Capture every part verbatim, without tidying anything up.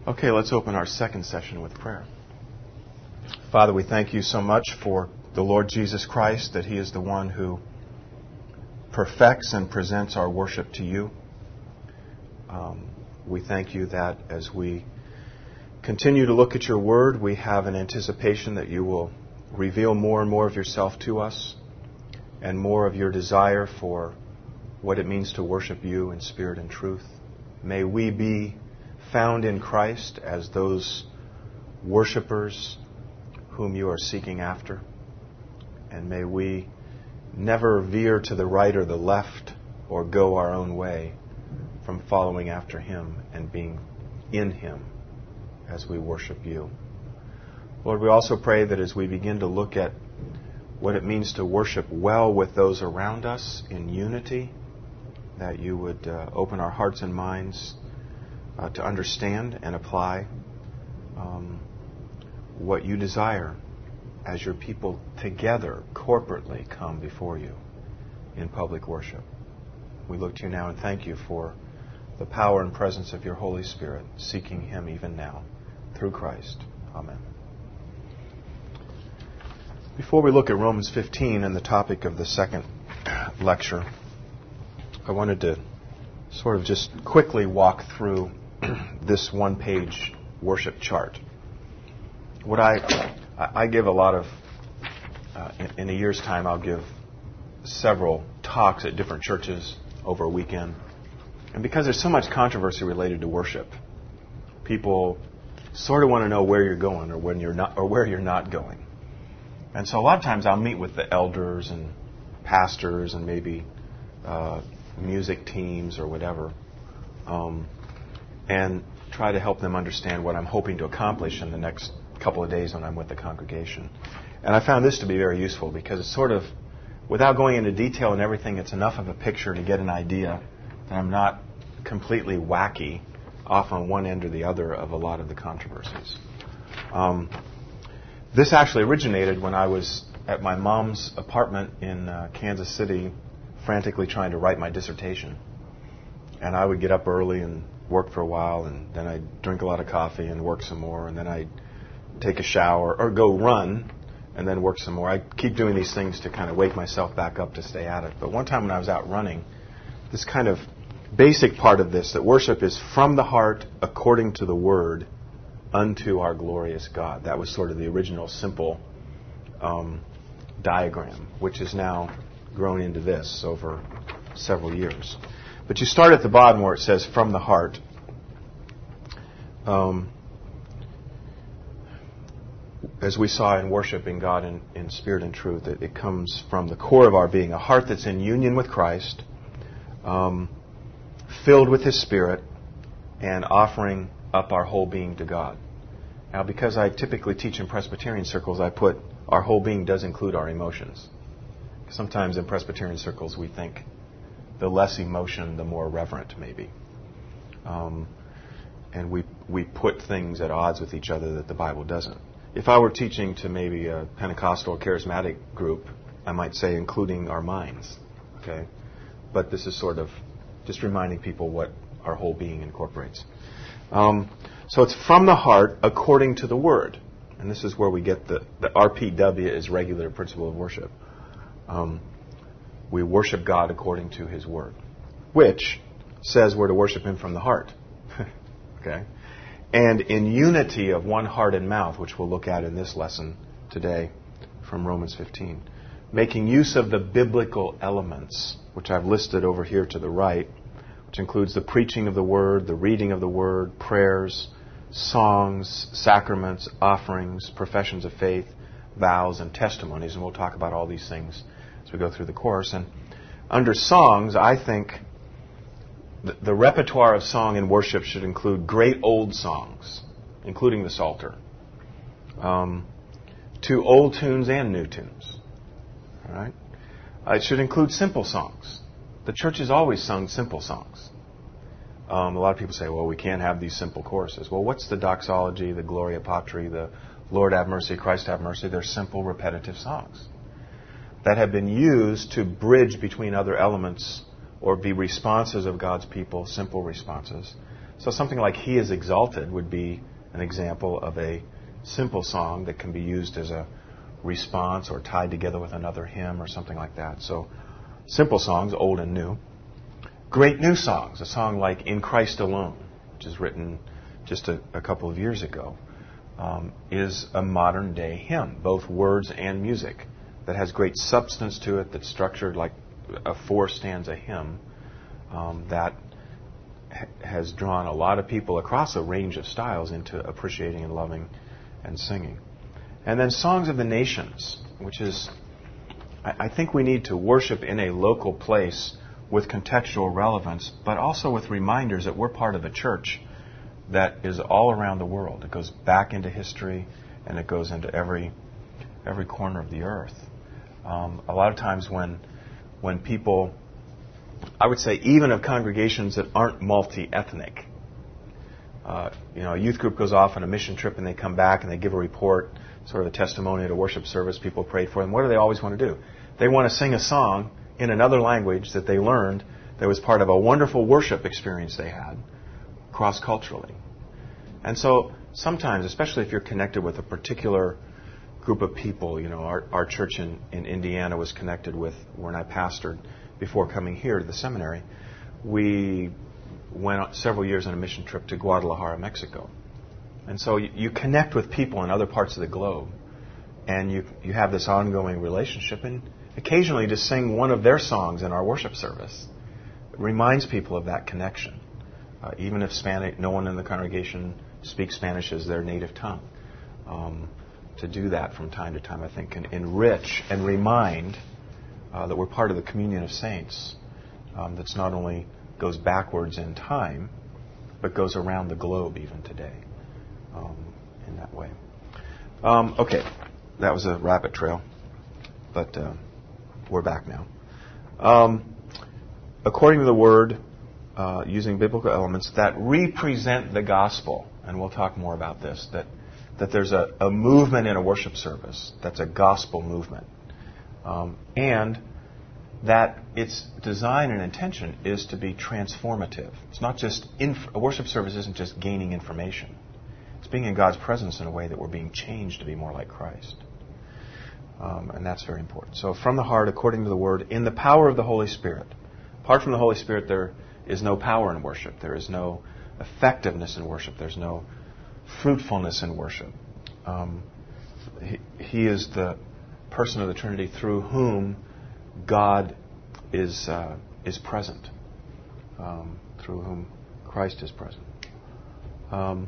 Okay, let's open our second session with prayer. Father, we thank you so much for the Lord Jesus Christ, that He is the one who perfects and presents our worship to you. Um, we thank you that as we continue to look at your word, we have an anticipation that you will reveal more and more of yourself to us and more of your desire for what it means to worship you in spirit and truth. May we be found in Christ as those worshipers whom you are seeking after. And may we never veer to the right or the left or go our own way from following after Him and being in Him as we worship you. Lord, we also pray that as we begin to look at what it means to worship well with those around us in unity, that you would uh, open our hearts and minds uh, to understand and apply um, what you desire as your people together, corporately, come before you in public worship. We look to you now and thank you for the power and presence of your Holy Spirit, seeking Him even now, through Christ. Amen. Before we look at Romans fifteen and the topic of the second lecture, I wanted to sort of just quickly walk through this one-page worship chart. What I I give a lot of, uh, in, in a year's time, I'll give several talks at different churches over a weekend. And because there's so much controversy related to worship, people sort of want to know where you're going or when you're not, or where you're not going. And so a lot of times I'll meet with the elders and pastors and maybe uh, music teams or whatever, um, and try to help them understand what I'm hoping to accomplish in the next couple of days when I'm with the congregation. And I found this to be very useful because it's sort of, without going into detail and everything, it's enough of a picture to get an idea that I'm not completely wacky off on one end or the other of a lot of the controversies. Um, this actually originated when I was at my mom's apartment in uh, Kansas City, frantically trying to write my dissertation. And I would get up early and work for a while, and then I'd drink a lot of coffee and work some more, and then I'd take a shower or go run and then work some more. I keep doing these things to kind of wake myself back up to stay at it. But one time when I was out running, this kind of basic part of this, that worship is from the heart according to the word unto our glorious God. That was sort of the original simple um, diagram, which has now grown into this over several years. But you start at the bottom where it says from the heart. Um, as we saw in worshiping God in, in spirit and truth, it, it comes from the core of our being, a heart that's in union with Christ, um, filled with His Spirit, and offering up our whole being to God. Now, because I typically teach in Presbyterian circles, I put our whole being does include our emotions. Sometimes in Presbyterian circles we think the less emotion, the more reverent, maybe. Um, and we we put things at odds with each other that the Bible doesn't. If I were teaching to maybe a Pentecostal or charismatic group, I might say including our minds. Okay? But this is sort of just reminding people what our whole being incorporates. Um, so it's from the heart according to the Word. And this is where we get the, the R P W is regular principle of worship. Um, we worship God according to His Word, which says we're to worship Him from the heart. Okay? And in unity of one heart and mouth, which we'll look at in this lesson today from Romans fifteen. Making use of the biblical elements, which I've listed over here to the right, which includes the preaching of the Word, the reading of the Word, prayers, songs, sacraments, offerings, professions of faith, vows, and testimonies. And we'll talk about all these things as we go through the course. And under songs, I think the, the repertoire of song and worship should include great old songs, including the Psalter, um, to old tunes and new tunes. All right? Uh, it should include simple songs. The church has always sung simple songs. Um, a lot of people say, well, we can't have these simple choruses. Well, what's the doxology, the Gloria Patri, the Lord have mercy, Christ have mercy? They're simple, repetitive songs that have been used to bridge between other elements or be responses of God's people, simple responses, So something like He is Exalted would be an example of a simple song that can be used as a response or tied together with another hymn or something like that. So simple songs, old and new. Great new songs, a song like In Christ Alone, which is written just a, a couple of years ago, um, is a modern day hymn, both words and music, that has great substance to it, that's structured like a four stanza hymn um, that ha- has drawn a lot of people across a range of styles into appreciating and loving and singing. And then Songs of the Nations, which is, I, I think we need to worship in a local place with contextual relevance, but also with reminders that we're part of a church that is all around the world. It goes back into history, and it goes into every every corner of the earth. Um, a lot of times when when people, I would say even of congregations that aren't multi-ethnic, uh, you know, a youth group goes off on a mission trip and they come back and they give a report, sort of a testimony at a worship service, people prayed for them. What do they always want to do? They want to sing a song in another language that they learned that was part of a wonderful worship experience they had cross-culturally. And so sometimes, especially if you're connected with a particular group of people, you know, our, our church in, in Indiana was connected with, when I pastored before coming here to the seminary, we went on several years on a mission trip to Guadalajara, Mexico. And so you, you connect with people in other parts of the globe, and you you have this ongoing relationship, and occasionally to sing one of their songs in our worship service reminds people of that connection, uh, even if Spanish, no one in the congregation speaks Spanish as their native tongue. Um, to do that from time to time, I think, can enrich and remind uh, that we're part of the communion of saints um, that's not only goes backwards in time, but goes around the globe even today um, in that way. Um, okay, that was a rabbit trail, but uh, we're back now. Um, according to the Word, uh, using biblical elements that represent the gospel, and we'll talk more about this, that that there's a, a movement in a worship service that's a gospel movement, um, and that its design and intention is to be transformative. It's not just, inf- a worship service isn't just gaining information. It's being in God's presence in a way that we're being changed to be more like Christ. Um, and that's very important. So from the heart, according to the Word, in the power of the Holy Spirit. Apart from the Holy Spirit, there is no power in worship. There is no effectiveness in worship. There's no fruitfulness in worship. Um, he, he is the person of the Trinity through whom God is uh, is present, um, through whom Christ is present. Um,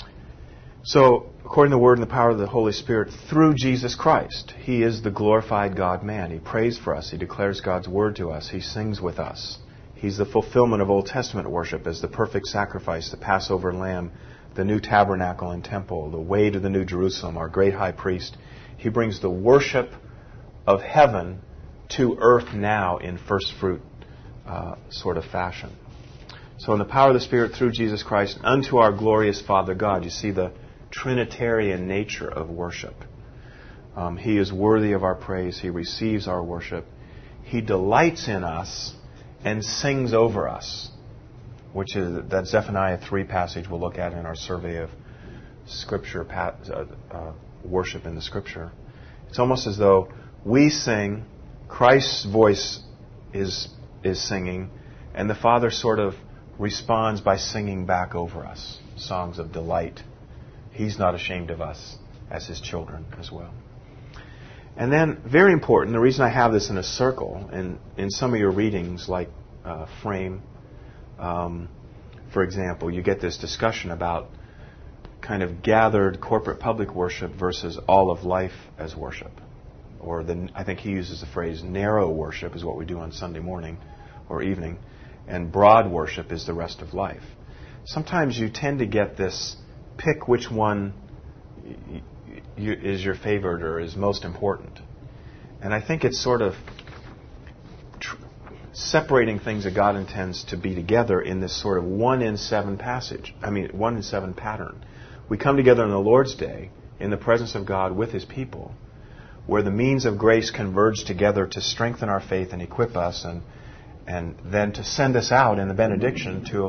so, according to the Word and the power of the Holy Spirit, through Jesus Christ, He is the glorified God-man. He prays for us. He declares God's Word to us. He sings with us. He's the fulfillment of Old Testament worship as the perfect sacrifice, the Passover lamb, the new tabernacle and temple, the way to the new Jerusalem, our great high priest. He brings the worship of heaven to earth now in first fruit uh, sort of fashion. So in the power of the Spirit through Jesus Christ unto our glorious Father God, you see the Trinitarian nature of worship. Um, he is worthy of our praise. He receives our worship. He delights in us and sings over us, which is that Zephaniah three passage we'll look at in our survey of Scripture, uh, uh, worship in the Scripture. It's almost as though we sing, Christ's voice is is singing, and the Father sort of responds by singing back over us songs of delight. He's not ashamed of us as His children as well. And then, very important, the reason I have this in a circle, and in some of your readings, like uh, Frame, um, for example, you get this discussion about kind of gathered corporate public worship versus all of life as worship. Or the, I think he uses the phrase narrow worship is what we do on Sunday morning or evening, and broad worship is the rest of life. Sometimes you tend to get this, pick which one y- y- is your favorite or is most important. And I think it's sort of tr- separating things that God intends to be together in this sort of one in seven passage. I mean, one in seven pattern. We come together on the Lord's Day in the presence of God with His people, where the means of grace converge together to strengthen our faith and equip us, and and then to send us out in the benediction to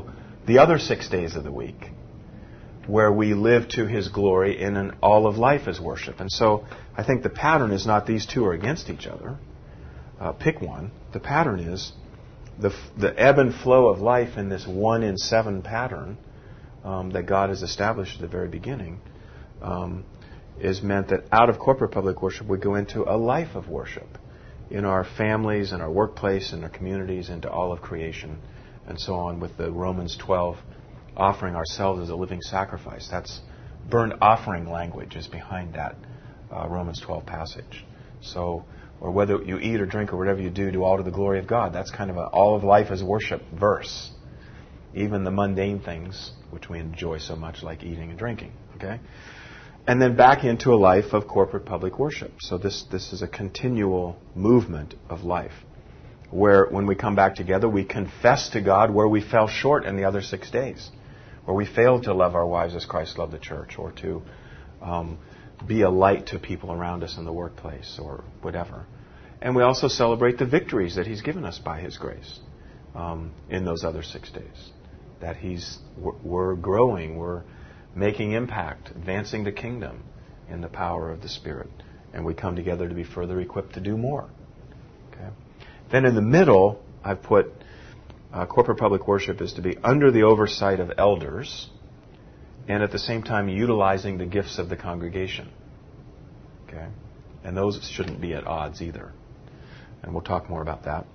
the other six days of the week, where we live to His glory in an all of life as worship. And so I think the pattern is not these two are against each other. Uh, pick one. The pattern is the the ebb and flow of life in this one in seven pattern um, that God has established at the very beginning um, is meant that out of corporate public worship we go into a life of worship in our families, in our workplace, in our communities, into all of creation, and so on, with the Romans twelve offering ourselves as a living sacrifice. That's burnt offering language is behind that uh, Romans twelve passage. So, or whether you eat or drink or whatever you do, do all to the glory of God. That's kind of an all of life as worship verse. Even the mundane things, which we enjoy so much, like eating and drinking. Okay? And then back into a life of corporate public worship. So this, this is a continual movement of life, where when we come back together, we confess to God where we fell short in the other six days, where we failed to love our wives as Christ loved the church, or to um, be a light to people around us in the workplace, or whatever. And we also celebrate the victories that He's given us by His grace um, in those other six days. That He's we're growing, we're making impact, advancing the kingdom in the power of the Spirit. And we come together to be further equipped to do more. Okay. Then in the middle, I've put uh, corporate public worship is to be under the oversight of elders and at the same time utilizing the gifts of the congregation. Okay. And those shouldn't be at odds either. And we'll talk more about that.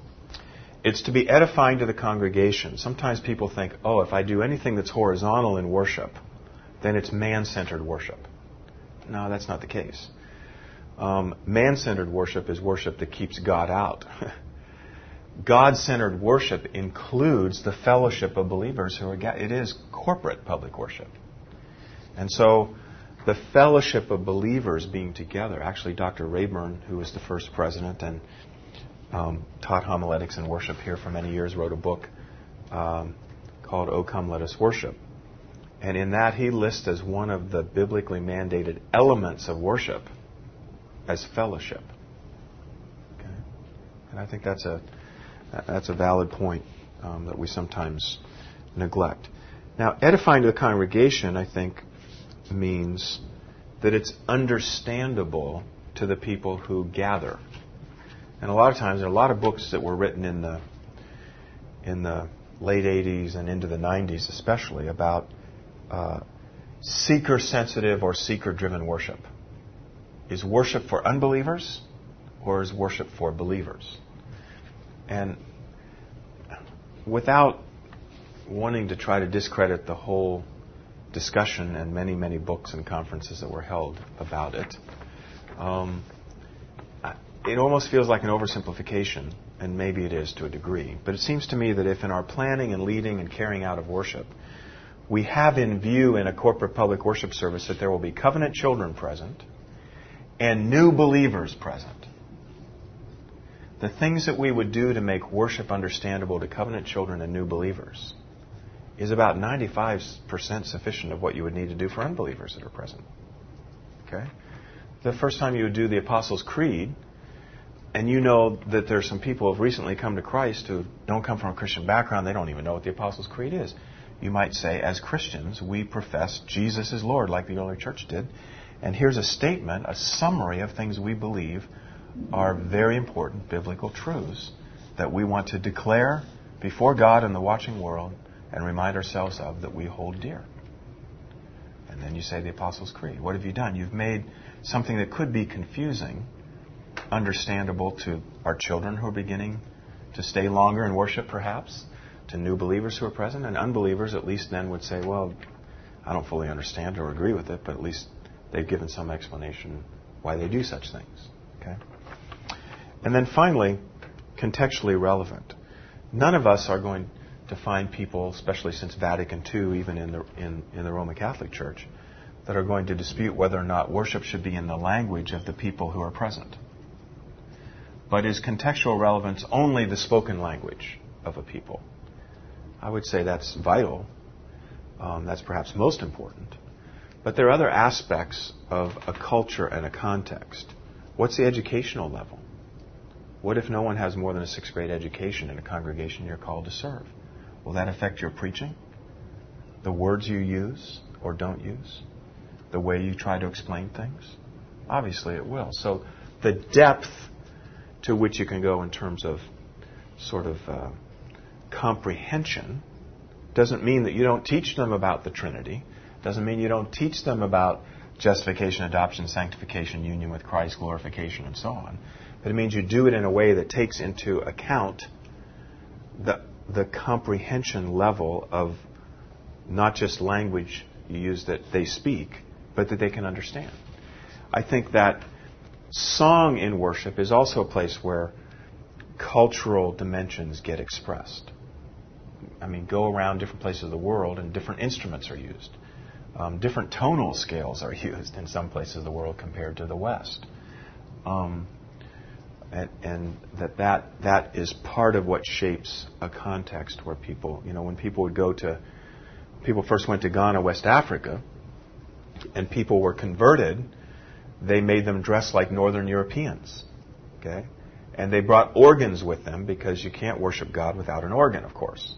It's to be edifying to the congregation. Sometimes people think, oh, if I do anything that's horizontal in worship, then it's man-centered worship. No, that's not the case. Um, man-centered worship is worship that keeps God out. God-centered worship includes the fellowship of believers who are ga- it is corporate public worship. And so the fellowship of believers being together, actually Doctor Rayburn, who was the first president and um, taught homiletics and worship here for many years, wrote a book um, called O Come Let Us Worship. And in that he lists as one of the biblically mandated elements of worship as fellowship. Okay? And I think that's a that's a valid point um, that we sometimes neglect. Now, edifying to the congregation, I think, means that it's understandable to the people who gather. And a lot of times, there are a lot of books that were written in the in the late eighties and into the nineties, especially about uh, seeker-sensitive or seeker-driven worship. Is worship for unbelievers, or is worship for believers? And without wanting to try to discredit the whole discussion and many, many books and conferences that were held about it, um, it almost feels like an oversimplification, and maybe it is to a degree. But it seems to me that if in our planning and leading and carrying out of worship, we have in view in a corporate public worship service that there will be covenant children present and new believers present, the things that we would do to make worship understandable to covenant children and new believers is about ninety-five percent sufficient of what you would need to do for unbelievers that are present. Okay? The first time you would do the Apostles' Creed, and you know that there's some people who have recently come to Christ who don't come from a Christian background, they don't even know what the Apostles' Creed is. You might say, as Christians, we profess Jesus is Lord, like the early church did. And here's a statement, a summary of things we believe are very important biblical truths that we want to declare before God and the watching world and remind ourselves of that we hold dear. And then you say the Apostles' Creed. What have you done? You've made something that could be confusing understandable to our children who are beginning to stay longer in worship, perhaps, to new believers who are present, and unbelievers at least then would say, well, I don't fully understand or agree with it, but at least they've given some explanation why they do such things. Okay? And then finally, contextually relevant. None of us are going to find people, especially since Vatican Two, even in the in, in the Roman Catholic Church, that are going to dispute whether or not worship should be in the language of the people who are present. But is contextual relevance only the spoken language of a people? I would say that's vital. Um, that's perhaps most important. But there are other aspects of a culture and a context. What's the educational level? What if no one has more than a sixth grade education in a congregation you're called to serve? Will that affect your preaching? The words you use or don't use? The way you try to explain things? Obviously it will. So the depth to which you can go in terms of sort of uh, comprehension doesn't mean that you don't teach them about the Trinity. Doesn't mean you don't teach them about justification, adoption, sanctification, union with Christ, glorification, and so on. But it means you do it in a way that takes into account the the comprehension level of not just language you use that they speak, but that they can understand. I think that song in worship is also a place where cultural dimensions get expressed. I mean, go around different places of the world and different instruments are used. Um, different tonal scales are used in some places of the world compared to the West. Um, and, and that, that that is part of what shapes a context where people, you know, when people would go to, people first went to Ghana, West Africa, and people were converted, they made them dress like Northern Europeans. Okay? And they brought organs with them because you can't worship God without an organ, of course.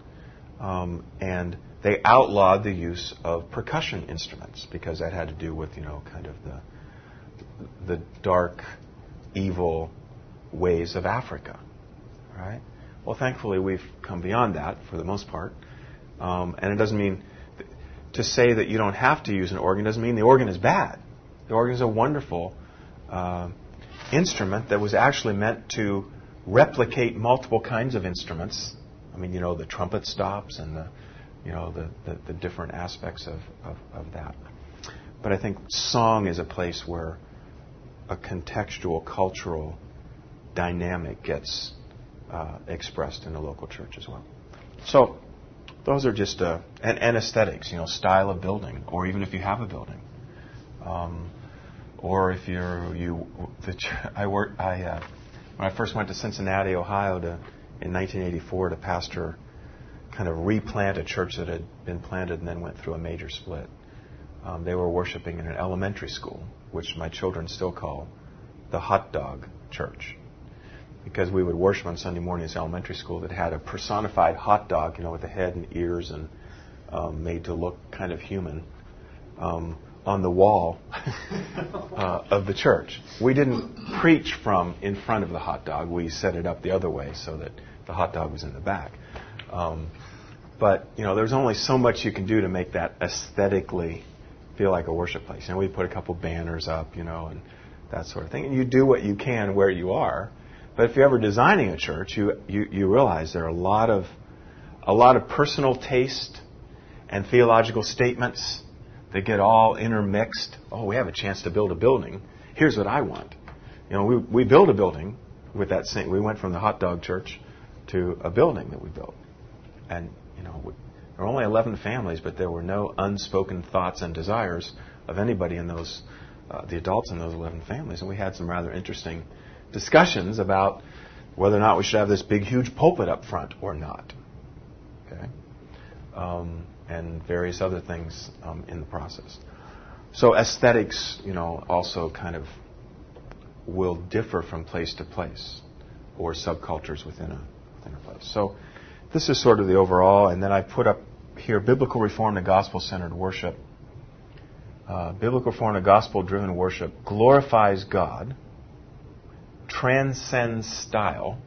Um, and they outlawed the use of percussion instruments because that had to do with, you know, kind of the the dark, evil ways of Africa. Right? Well, thankfully, we've come beyond that for the most part. Um, and it doesn't mean th- to say that you don't have to use an organ doesn't mean the organ is bad. The organ is a wonderful uh, instrument that was actually meant to replicate multiple kinds of instruments. I mean, you know, the trumpet stops and the, you know, the, the, the different aspects of, of, of that. But I think song is a place where a contextual, cultural dynamic gets uh, expressed in the local church as well. So those are just, uh, and, and aesthetics, you know, style of building, or even if you have a building. Um, or if you're, you, the, I work, I, uh, when I first went to Cincinnati, Ohio to, in nineteen eighty-four to pastor, kind of replant a church that had been planted and then went through a major split. Um, they were worshiping in an elementary school, which my children still call the hot dog church. Because we would worship on Sunday morning in this elementary school that had a personified hot dog, you know, with the head and ears and um, made to look kind of human, um, on the wall uh, of the church. We didn't preach from in front of the hot dog. We set it up the other way so that the hot dog was in the back. Um, but, you know, there's only so much you can do to make that aesthetically feel like a worship place. And we put a couple banners up, you know, and that sort of thing. And you do what you can where you are. But if you're ever designing a church, you, you, you realize there are a lot of a lot of personal taste and theological statements that get all intermixed. Oh, we have a chance to build a building. Here's what I want. You know, we we built a building with that same. We went from the hot dog church to a building that we built, and you know, we, there were only eleven families, but there were no unspoken thoughts and desires of anybody in those, uh, the adults in those eleven families, and we had some rather interesting discussions about whether or not we should have this big, huge pulpit up front or not. Okay. Um, and various other things um, in the process. So aesthetics, you know, also kind of will differ from place to place, or subcultures within a within a place. So this is sort of the overall, and then I put up here biblical reformed and gospel-centered worship. Uh, biblical reformed and gospel-driven worship glorifies God, transcends style,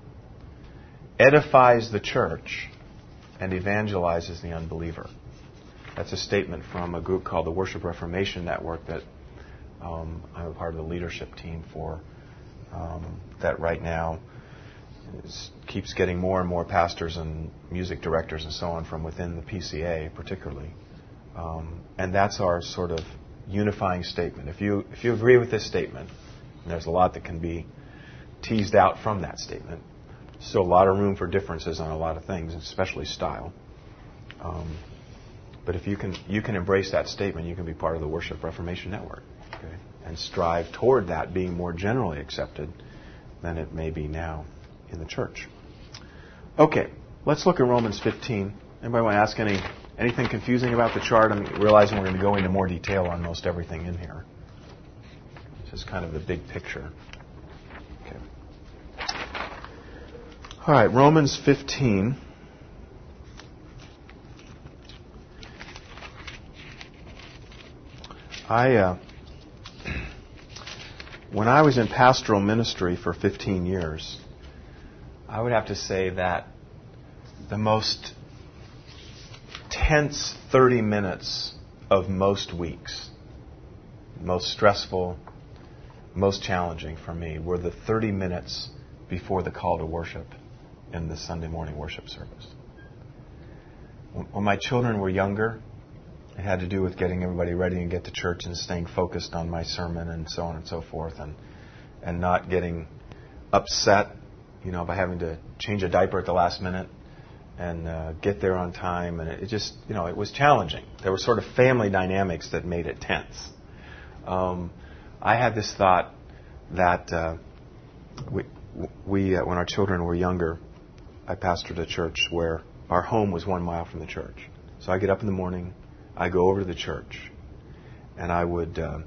edifies the church, and evangelizes the unbeliever. That's a statement from a group called the Worship Reformation Network that um, I'm a part of the leadership team for, um, that right now is, keeps getting more and more pastors and music directors and so on from within the P C A particularly. Um, and that's our sort of unifying statement. If you if you agree with this statement, and there's a lot that can be teased out from that statement, still a lot of room for differences on a lot of things, especially style. Um, but if you can you can embrace that statement, you can be part of the Worship Reformation Network, okay, and strive toward that being more generally accepted than it may be now in the church. Okay, let's look at Romans fifteen. Anybody want to ask any anything confusing about the chart? I'm realizing we're going to go into more detail on most everything in here. This is kind of the big picture. Okay. All right, Romans fifteen. I, uh, when I was in pastoral ministry for fifteen years, I would have to say that the most tense thirty minutes of most weeks, most stressful, most challenging for me, were the thirty minutes before the call to worship in the Sunday morning worship service. When my children were younger, it had to do with getting everybody ready and get to church and staying focused on my sermon and so on and so forth, and and not getting upset, you know, by having to change a diaper at the last minute and uh, get there on time. And it, it just, you know, it was challenging. There were sort of family dynamics that made it tense. Um, I had this thought that uh, we, we uh, when our children were younger, I pastored a church where our home was one mile from the church. So I get up in the morning, I go over to the church, and I would uh,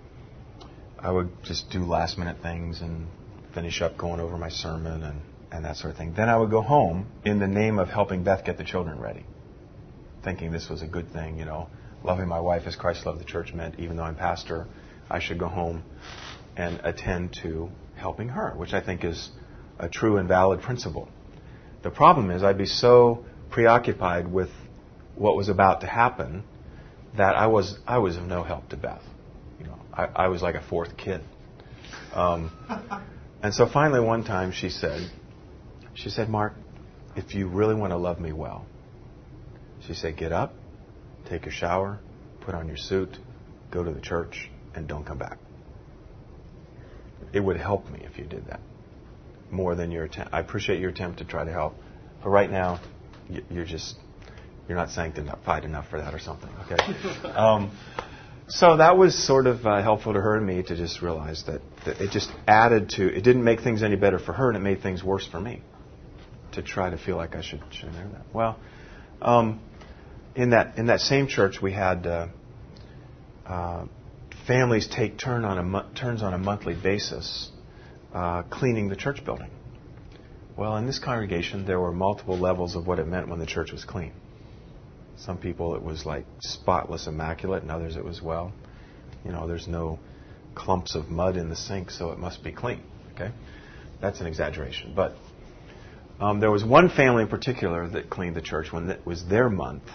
I would just do last minute things and finish up going over my sermon and, and that sort of thing. Then I would go home in the name of helping Beth get the children ready, thinking this was a good thing, you know. Loving my wife as Christ loved the church meant even though I'm pastor, I should go home and attend to helping her, which I think is a true and valid principle. The problem is I'd be so preoccupied with what was about to happen that I was I was of no help to Beth. You know, I, I was like a fourth kid. Um, and so finally one time she said, she said, Mark, if you really want to love me well, she said, get up, take a shower, put on your suit, go to the church, and don't come back. It would help me if you did that more than your attempt. I appreciate your attempt to try to help, but right now you're just you're not sanctified enough for that or something. Okay. Um, so that was sort of uh, helpful to her and me to just realize that, that it just added to. It didn't make things any better for her, and it made things worse for me. To try to feel like I should should know that. Well, um, in that in that same church we had uh, uh, families take turn on a mo- turns on a monthly basis uh, cleaning the church building. Well, in this congregation there were multiple levels of what it meant when the church was clean. Some people it was like spotless, immaculate, and others it was, well, you know, there's no clumps of mud in the sink, so it must be clean. Okay, that's an exaggeration, but um, there was one family in particular that cleaned the church when it was their month.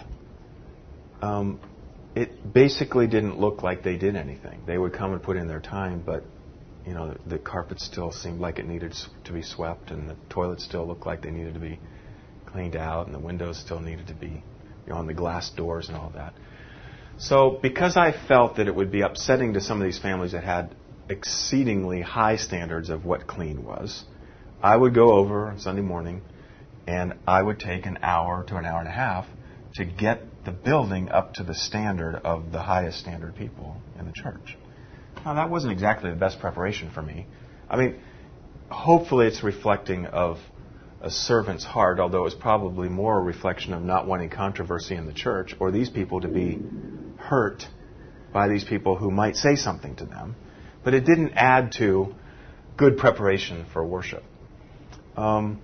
Um, it basically didn't look like they did anything. They would come and put in their time, but you know, the, the carpet still seemed like it needed to be swept, and the toilets still looked like they needed to be cleaned out, and the windows still needed to be, you know, on the glass doors and all that. So because I felt that it would be upsetting to some of these families that had exceedingly high standards of what clean was, I would go over on Sunday morning and I would take an hour to an hour and a half to get the building up to the standard of the highest standard people in the church. Now, that wasn't exactly the best preparation for me. I mean, hopefully it's reflecting of a servant's heart, although it's probably more a reflection of not wanting controversy in the church or these people to be hurt by these people who might say something to them. But it didn't add to good preparation for worship. Um,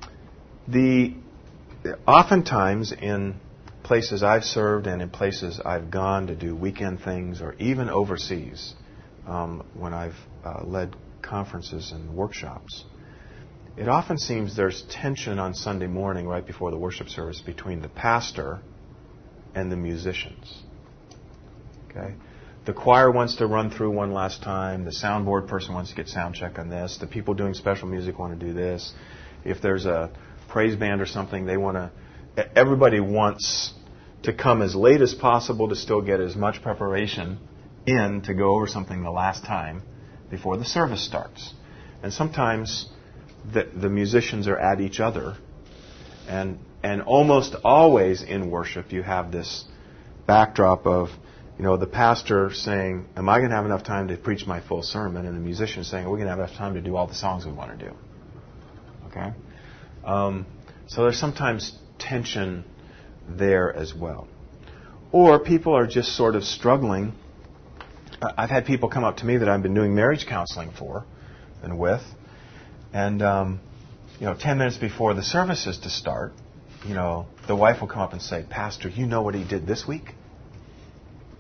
the oftentimes in places I've served and in places I've gone to do weekend things or even overseas, um, when I've uh, led conferences and workshops, it often seems there's tension on Sunday morning right before the worship service between the pastor and the musicians. Okay? The choir wants to run through one last time. The soundboard person wants to get sound check on this. The people doing special music want to do this. If there's a praise band or something, they want to... Everybody wants to come as late as possible to still get as much preparation in to go over something the last time before the service starts. And sometimes the, the musicians are at each other. And, and almost always in worship you have this backdrop of, you know, the pastor saying, am I going to have enough time to preach my full sermon? And the musician saying, are we going to have enough time to do all the songs we want to do? Okay? Um, so there's sometimes tension there as well. Or people are just sort of struggling. I've had people come up to me that I've been doing marriage counseling for and with, and um, you know, ten minutes before the service is to start, you know, the wife will come up and say, Pastor, you know what he did this week?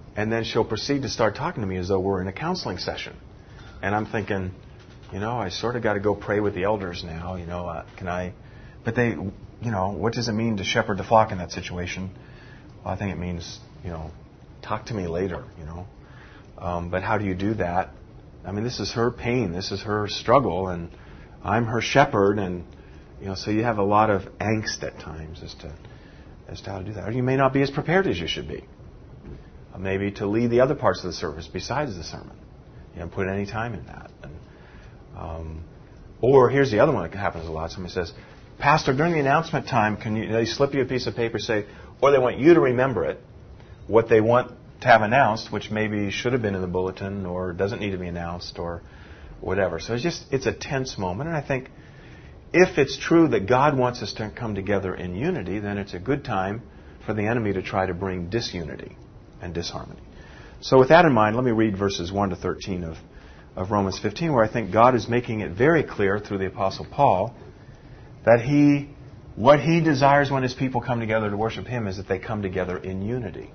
And then she'll proceed to start talking to me as though we're in a counseling session. And I'm thinking, you know, I sort of got to go pray with the elders now. You know, uh, can I? But they, you know, what does it mean to shepherd the flock in that situation? Well, I think it means, you know, talk to me later, you know. Um, but how do you do that? I mean, this is her pain. This is her struggle. And I'm her shepherd. And, you know, so you have a lot of angst at times as to, as to how to do that. Or you may not be as prepared as you should be. Maybe to lead the other parts of the service besides the sermon. You haven't put any time in that. And, um, or here's the other one that happens a lot. Somebody says, Pastor, during the announcement time, can you, they slip you a piece of paper, say, or they want you to remember it, what they want to have announced, which maybe should have been in the bulletin or doesn't need to be announced or whatever. So it's just, it's a tense moment. And I think if it's true that God wants us to come together in unity, then it's a good time for the enemy to try to bring disunity and disharmony. So with that in mind, let me read verses one to thirteen of, of Romans fifteen, where I think God is making it very clear through the Apostle Paul that he, what he desires when his people come together to worship him is that they come together in unity.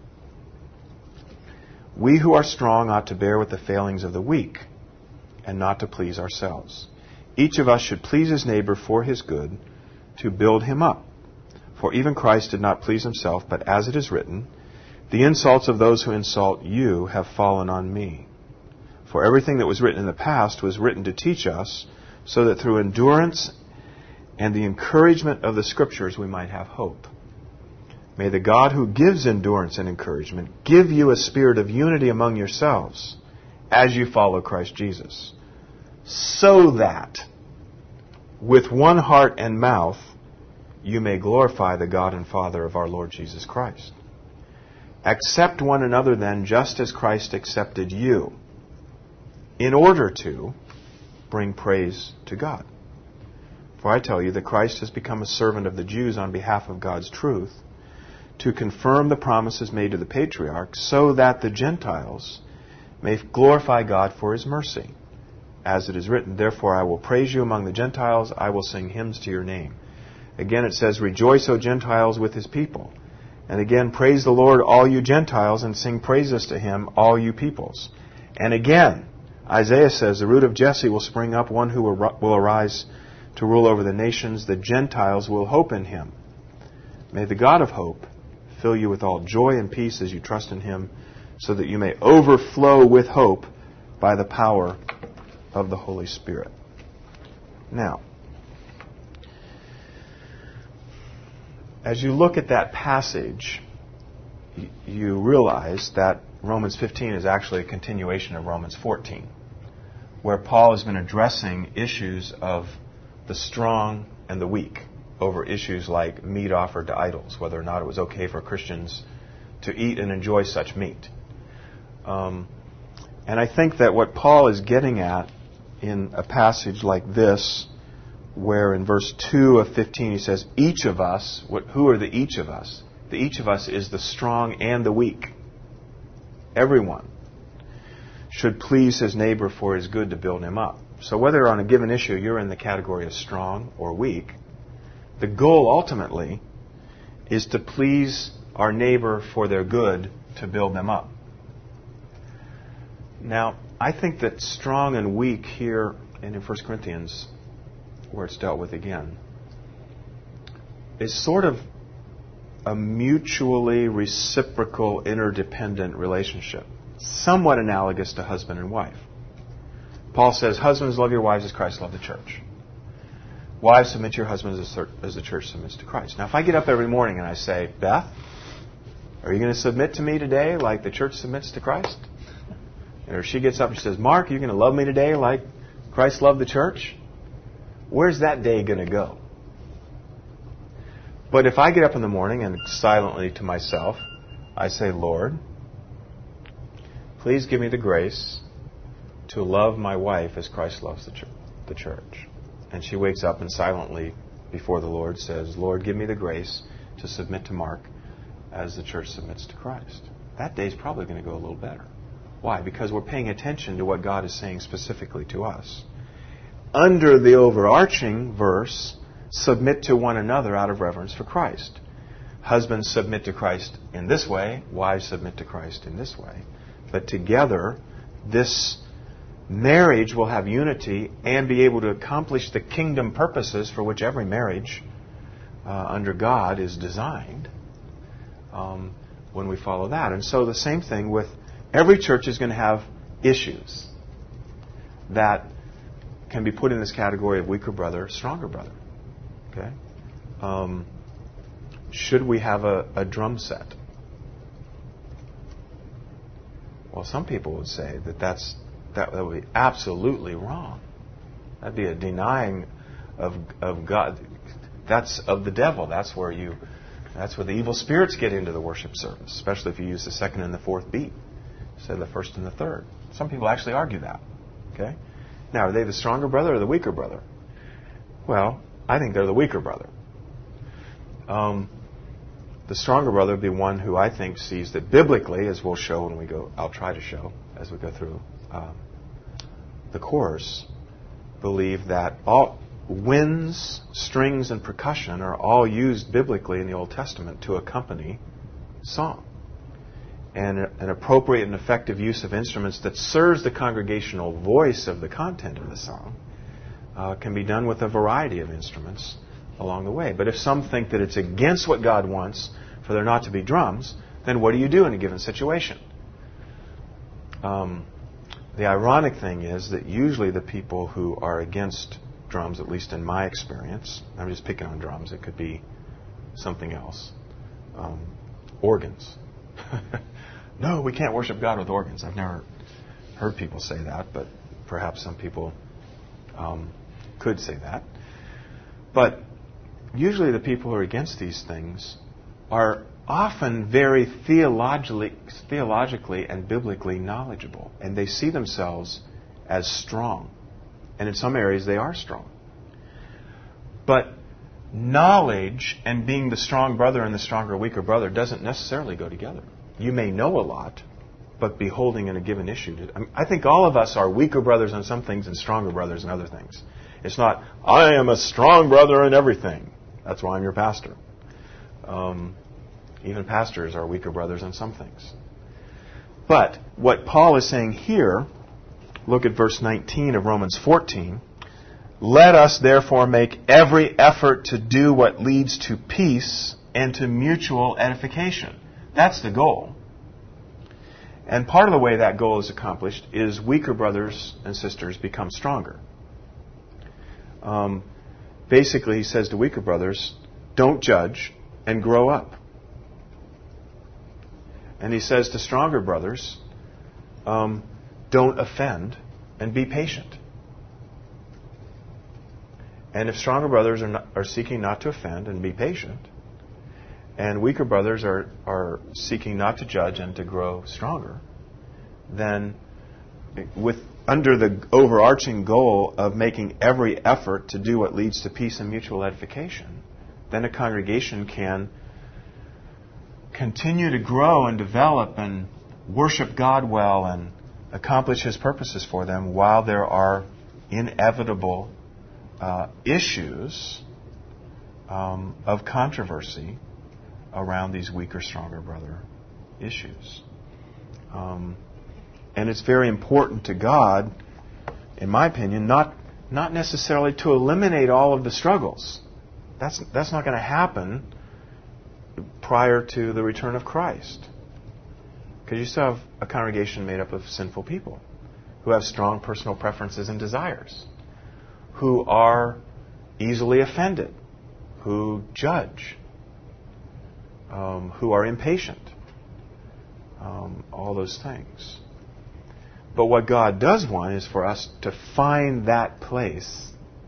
We who are strong ought to bear with the failings of the weak and not to please ourselves. Each of us should please his neighbor for his good, to build him up. For even Christ did not please himself, but as it is written, the insults of those who insult you have fallen on me. For everything that was written in the past was written to teach us, so that through endurance and the encouragement of the Scriptures we might have hope. May the God who gives endurance and encouragement give you a spirit of unity among yourselves as you follow Christ Jesus, so that with one heart and mouth you may glorify the God and Father of our Lord Jesus Christ. Accept one another then, just as Christ accepted you, in order to bring praise to God. For I tell you that Christ has become a servant of the Jews on behalf of God's truth, to confirm the promises made to the patriarchs, so that the Gentiles may glorify God for his mercy. As it is written, therefore I will praise you among the Gentiles, I will sing hymns to your name. Again it says, rejoice, O Gentiles, with his people. And again, praise the Lord, all you Gentiles, and sing praises to him, all you peoples. And again, Isaiah says, the root of Jesse will spring up, one who will arise to rule over the nations. The Gentiles will hope in him. May the God of hope fill you with all joy and peace as you trust in him, so that you may overflow with hope by the power of the Holy Spirit. Now, as you look at that passage, you realize that Romans fifteen is actually a continuation of Romans fourteen, where Paul has been addressing issues of the strong and the weak over issues like meat offered to idols, whether or not it was okay for Christians to eat and enjoy such meat. Um, and I think that what Paul is getting at in a passage like this, where in verse two of fifteen he says, each of us, what, who are the each of us? The each of us is the strong and the weak. Everyone should please his neighbor for his good to build him up. So whether on a given issue you're in the category of strong or weak, the goal ultimately is to please our neighbor for their good to build them up. Now, I think that strong and weak here and in First Corinthians, where it's dealt with again, is sort of a mutually reciprocal, interdependent relationship, somewhat analogous to husband and wife. Paul says, husbands, love your wives as Christ loved the church. Wives, submit to your husbands as the church submits to Christ. Now, if I get up every morning and I say, Beth, are you going to submit to me today like the church submits to Christ? Or she gets up and she says, Mark, are you going to love me today like Christ loved the church? Where's that day going to go? But if I get up in the morning and silently to myself, I say, Lord, please give me the grace to love my wife as Christ loves the church. The church. And she wakes up and silently before the Lord says, Lord, give me the grace to submit to Mark as the church submits to Christ. That day's probably going to go a little better. Why? Because we're paying attention to what God is saying specifically to us. Under the overarching verse, submit to one another out of reverence for Christ. husbands submit to Christ in this way, wives submit to Christ in this way. But together, this marriage will have unity and be able to accomplish the kingdom purposes for which every marriage uh, under God is designed um, when we follow that. And so the same thing with every church is going to have issues that can be put in this category of weaker brother, stronger brother. Okay? Um, should we have a, a drum set? Well, some people would say that that's that, that would be absolutely wrong. That'd be a denying of of God. That's of the devil. That's where you. That's where the evil spirits get into the worship service, especially if you use the second and the fourth beat instead of the first and the third. Some people actually argue that. Okay. Now, are they the stronger brother or the weaker brother? Well, I think they're the weaker brother. Um, the stronger brother would be one who I think sees that biblically, as we'll show when we go, I'll try to show as we go through um, the course, believe that all winds, strings, and percussion are all used biblically in the Old Testament to accompany song. And an appropriate and effective use of instruments that serves the congregational voice of the content of the song uh, can be done with a variety of instruments along the way. But if some think that it's against what God wants for there not to be drums, then what do you do in a given situation? Um, the ironic thing is that usually the people who are against drums, at least in my experience, I'm just picking on drums, it could be something else, um, organs. No, we can't worship God with organs. I've never heard people say that, but perhaps some people um, could say that. But usually the people who are against these things are often very theologically, theologically and biblically knowledgeable, and they see themselves as strong. And in some areas they are strong. But knowledge and being the strong brother and the stronger, weaker brother doesn't necessarily go together. You may know a lot, but be holding in a given issue. I, mean, I think all of us are weaker brothers on some things and stronger brothers in other things. It's not, I am a strong brother in everything. That's why I'm your pastor. Um, even pastors are weaker brothers on some things. But what Paul is saying here, look at verse nineteen of Romans fourteen. Let us therefore make every effort to do what leads to peace and to mutual edification. That's the goal. And part of the way that goal is accomplished is weaker brothers and sisters become stronger. Um, basically, he says to weaker brothers, don't judge and grow up. And he says to stronger brothers, um, don't offend and be patient. And if stronger brothers are, not, are seeking not to offend and be patient, and weaker brothers are, are seeking not to judge and to grow stronger, then with under the overarching goal of making every effort to do what leads to peace and mutual edification, then a congregation can continue to grow and develop and worship God well and accomplish His purposes for them while there are inevitable uh, issues um, of controversy around these weaker, stronger brother issues. Um, and it's very important to God, in my opinion, not not necessarily to eliminate all of the struggles. That's that's not going to happen prior to the return of Christ. Because you still have a congregation made up of sinful people who have strong personal preferences and desires, who are easily offended, who judge, Um, who are impatient, um, all those things. But what God does want is for us to find that place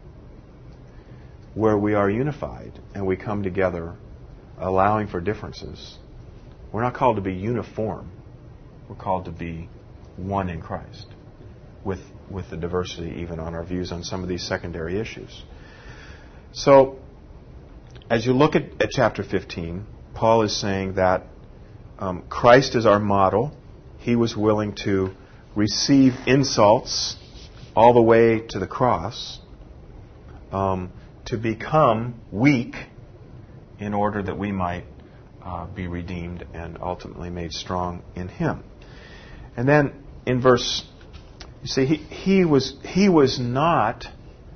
where we are unified and we come together, allowing for differences. We're not called to be uniform. We're called to be one in Christ, with with the diversity even on our views on some of these secondary issues. So, as you look at, at chapter fifteen, Paul is saying that um, Christ is our model. He was willing to receive insults all the way to the cross, um, to become weak in order that we might uh, be redeemed and ultimately made strong in Him. And then in verse, you see, he, he was he was not,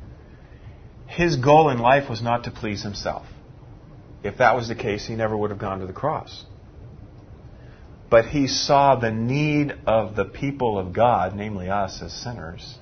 his goal in life was not to please himself. If that was the case, he never would have gone to the cross. But he saw the need of the people of God, namely us as sinners,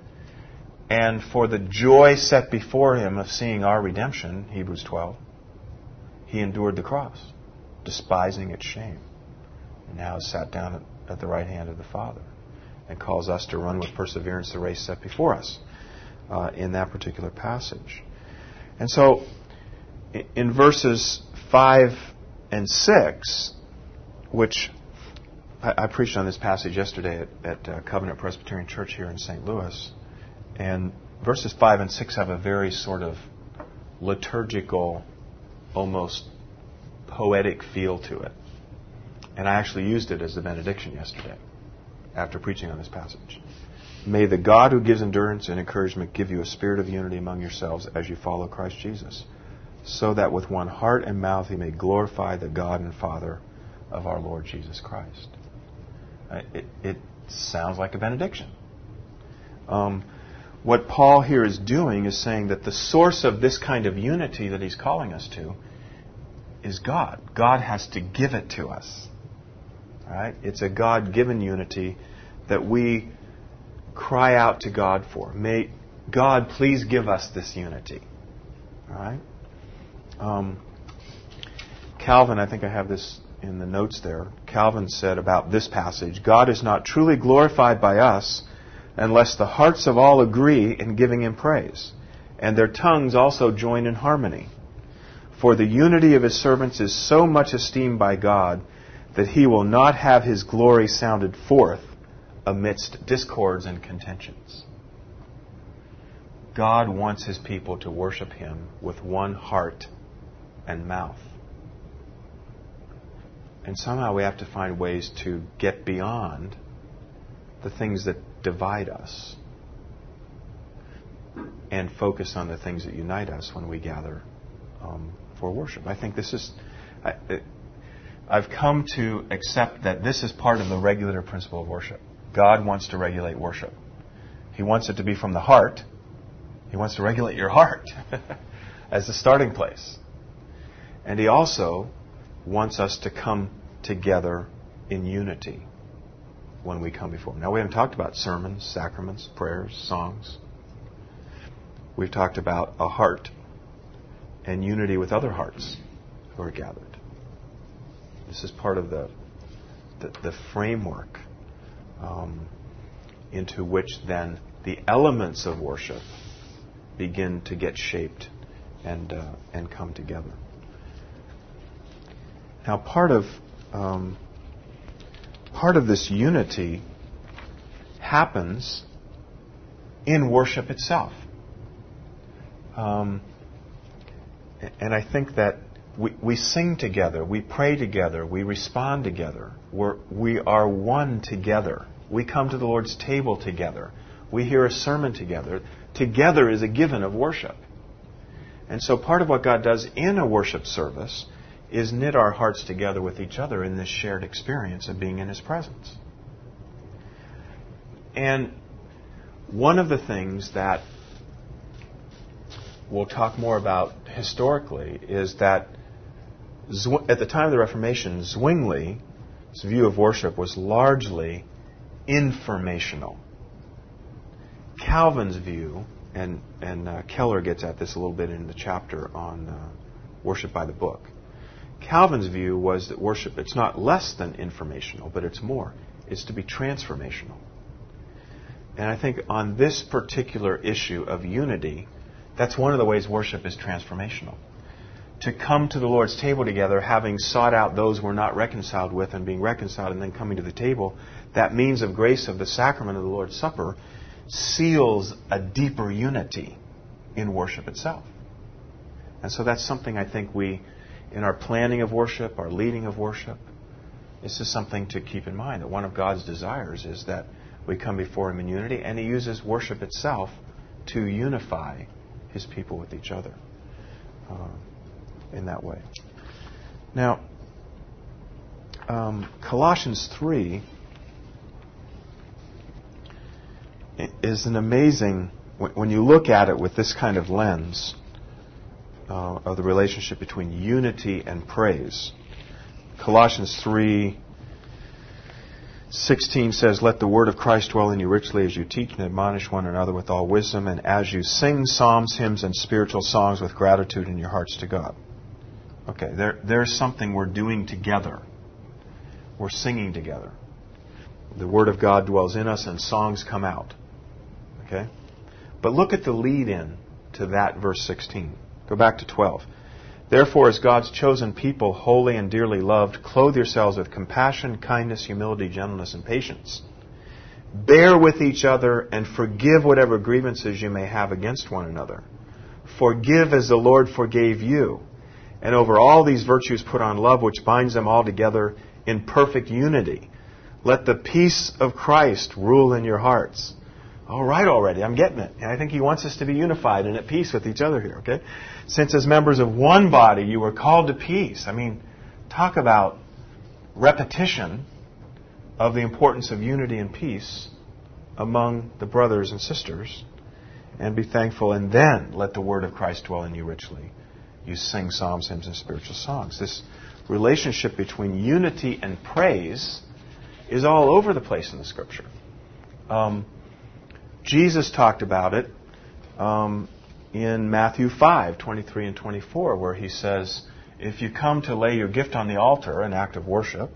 and for the joy set before him of seeing our redemption, Hebrews twelve, he endured the cross, despising its shame, and now is sat down at, at the right hand of the Father, and calls us to run with perseverance the race set before us uh, in that particular passage. And so, in verses five and six, which I, I preached on this passage yesterday at, at uh, Covenant Presbyterian Church here in Saint Louis, and verses five and six have a very sort of liturgical, almost poetic feel to it. And I actually used it as the benediction yesterday after preaching on this passage. May the God who gives endurance and encouragement give you a spirit of unity among yourselves as you follow Christ Jesus, so that with one heart and mouth He may glorify the God and Father of our Lord Jesus Christ. It, it sounds like a benediction. Um, what Paul here is doing is saying that the source of this kind of unity that he's calling us to is God. God has to give it to us. Right? It's a God-given unity that we cry out to God for. May God please give us this unity. All right? Um, Calvin, I think I have this in the notes there. Calvin said about this passage, God is not truly glorified by us unless the hearts of all agree in giving Him praise, and their tongues also join in harmony. For the unity of His servants is so much esteemed by God that He will not have His glory sounded forth amidst discords and contentions. God wants His people to worship Him with one heart and mouth. And somehow we have to find ways to get beyond the things that divide us and focus on the things that unite us when we gather um, for worship. I think this is... I, it, I've come to accept that this is part of the regulator principle of worship. God wants to regulate worship. He wants it to be from the heart. He wants to regulate your heart as the starting place. And He also wants us to come together in unity when we come before Him. Now, we haven't talked about sermons, sacraments, prayers, songs. We've talked about a heart and unity with other hearts who are gathered. This is part of the the, the framework um, into which then the elements of worship begin to get shaped and uh, and come together. Now, part of um, part of this unity happens in worship itself, um, and I think that we, we sing together, we pray together, we respond together. We're, we are one together. We come to the Lord's table together. We hear a sermon together. Together is a given of worship. And so part of what God does in a worship service is knit our hearts together with each other in this shared experience of being in His presence. And one of the things that we'll talk more about historically is that at the time of the Reformation, Zwingli's view of worship was largely informational. Calvin's view, and, and uh, Keller gets at this a little bit in the chapter on uh, worship by the book. Calvin's view was that worship, it's not less than informational, but it's more. It's to be transformational. And I think on this particular issue of unity, that's one of the ways worship is transformational. To come to the Lord's table together, having sought out those we're not reconciled with and being reconciled and then coming to the table, that means of grace of the sacrament of the Lord's Supper seals a deeper unity in worship itself. And so that's something I think we, in our planning of worship, our leading of worship, this is something to keep in mind, that one of God's desires is that we come before Him in unity, and He uses worship itself to unify His people with each other uh, in that way. Now, um, Colossians three is an amazing, when you look at it with this kind of lens uh, of the relationship between unity and praise. Colossians three sixteen says, "Let the word of Christ dwell in you richly as you teach and admonish one another with all wisdom, and as you sing psalms, hymns, and spiritual songs with gratitude in your hearts to God." Okay, there, there's something we're doing together. We're singing together. The Word of God dwells in us and songs come out. Okay? But look at the lead-in to that verse sixteen. Go back to twelve. "Therefore, as God's chosen people, holy and dearly loved, clothe yourselves with compassion, kindness, humility, gentleness, and patience. Bear with each other and forgive whatever grievances you may have against one another. Forgive as the Lord forgave you. And over all these virtues put on love, which binds them all together in perfect unity. Let the peace of Christ rule in your hearts." All right already, I'm getting it. And I think he wants us to be unified and at peace with each other here, okay? "Since as members of one body you were called to peace." I mean, talk about repetition of the importance of unity and peace among the brothers and sisters. "And be thankful, and then let the word of Christ dwell in you richly. You sing psalms, hymns, and spiritual songs." This relationship between unity and praise is all over the place in the Scripture. Um, Jesus talked about it um, in Matthew five, twenty-three and twenty-four, where he says, if you come to lay your gift on the altar, an act of worship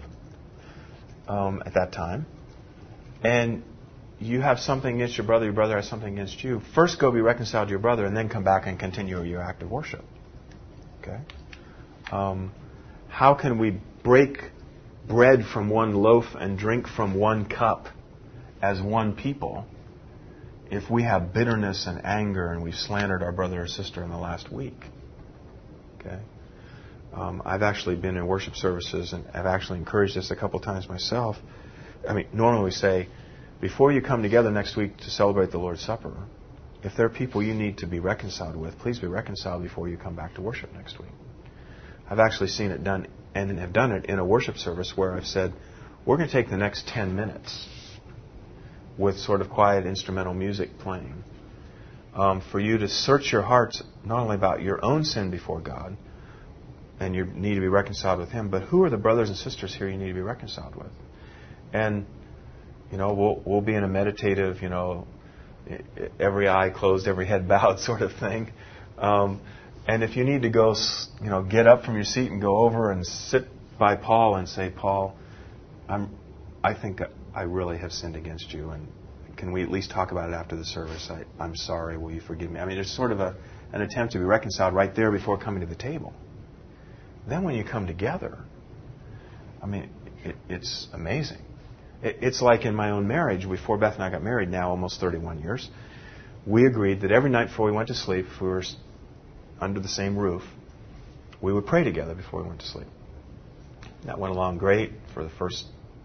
um, at that time, and you have something against your brother, your brother has something against you, first go be reconciled to your brother, and then come back and continue your act of worship. Okay? Um, how can we break bread from one loaf and drink from one cup as one people if we have bitterness and anger and we've slandered our brother or sister in the last week? Okay? Um, I've actually been in worship services and I've actually encouraged this a couple times myself. I mean, normally we say, before you come together next week to celebrate the Lord's Supper, if there are people you need to be reconciled with, please be reconciled before you come back to worship next week. I've actually seen it done and have done it in a worship service where I've said, we're going to take the next ten minutes with sort of quiet instrumental music playing um, for you to search your hearts not only about your own sin before God and you need to be reconciled with Him, but who are the brothers and sisters here you need to be reconciled with? And, you know, we'll, we'll be in a meditative, you know, every eye closed, every head bowed sort of thing. Um, and if you need to go, you know, get up from your seat and go over and sit by Paul and say, Paul, I'm, I think I really have sinned against you, and can we at least talk about it after the service? I, I'm sorry, will you forgive me? I mean, it's sort of a, an attempt to be reconciled right there before coming to the table. Then when you come together, I mean, it, it's amazing. It, it's like in my own marriage, before Beth and I got married now, almost thirty-one years, we agreed that every night before we went to sleep, if we were under the same roof, we would pray together before we went to sleep. That went along great for the first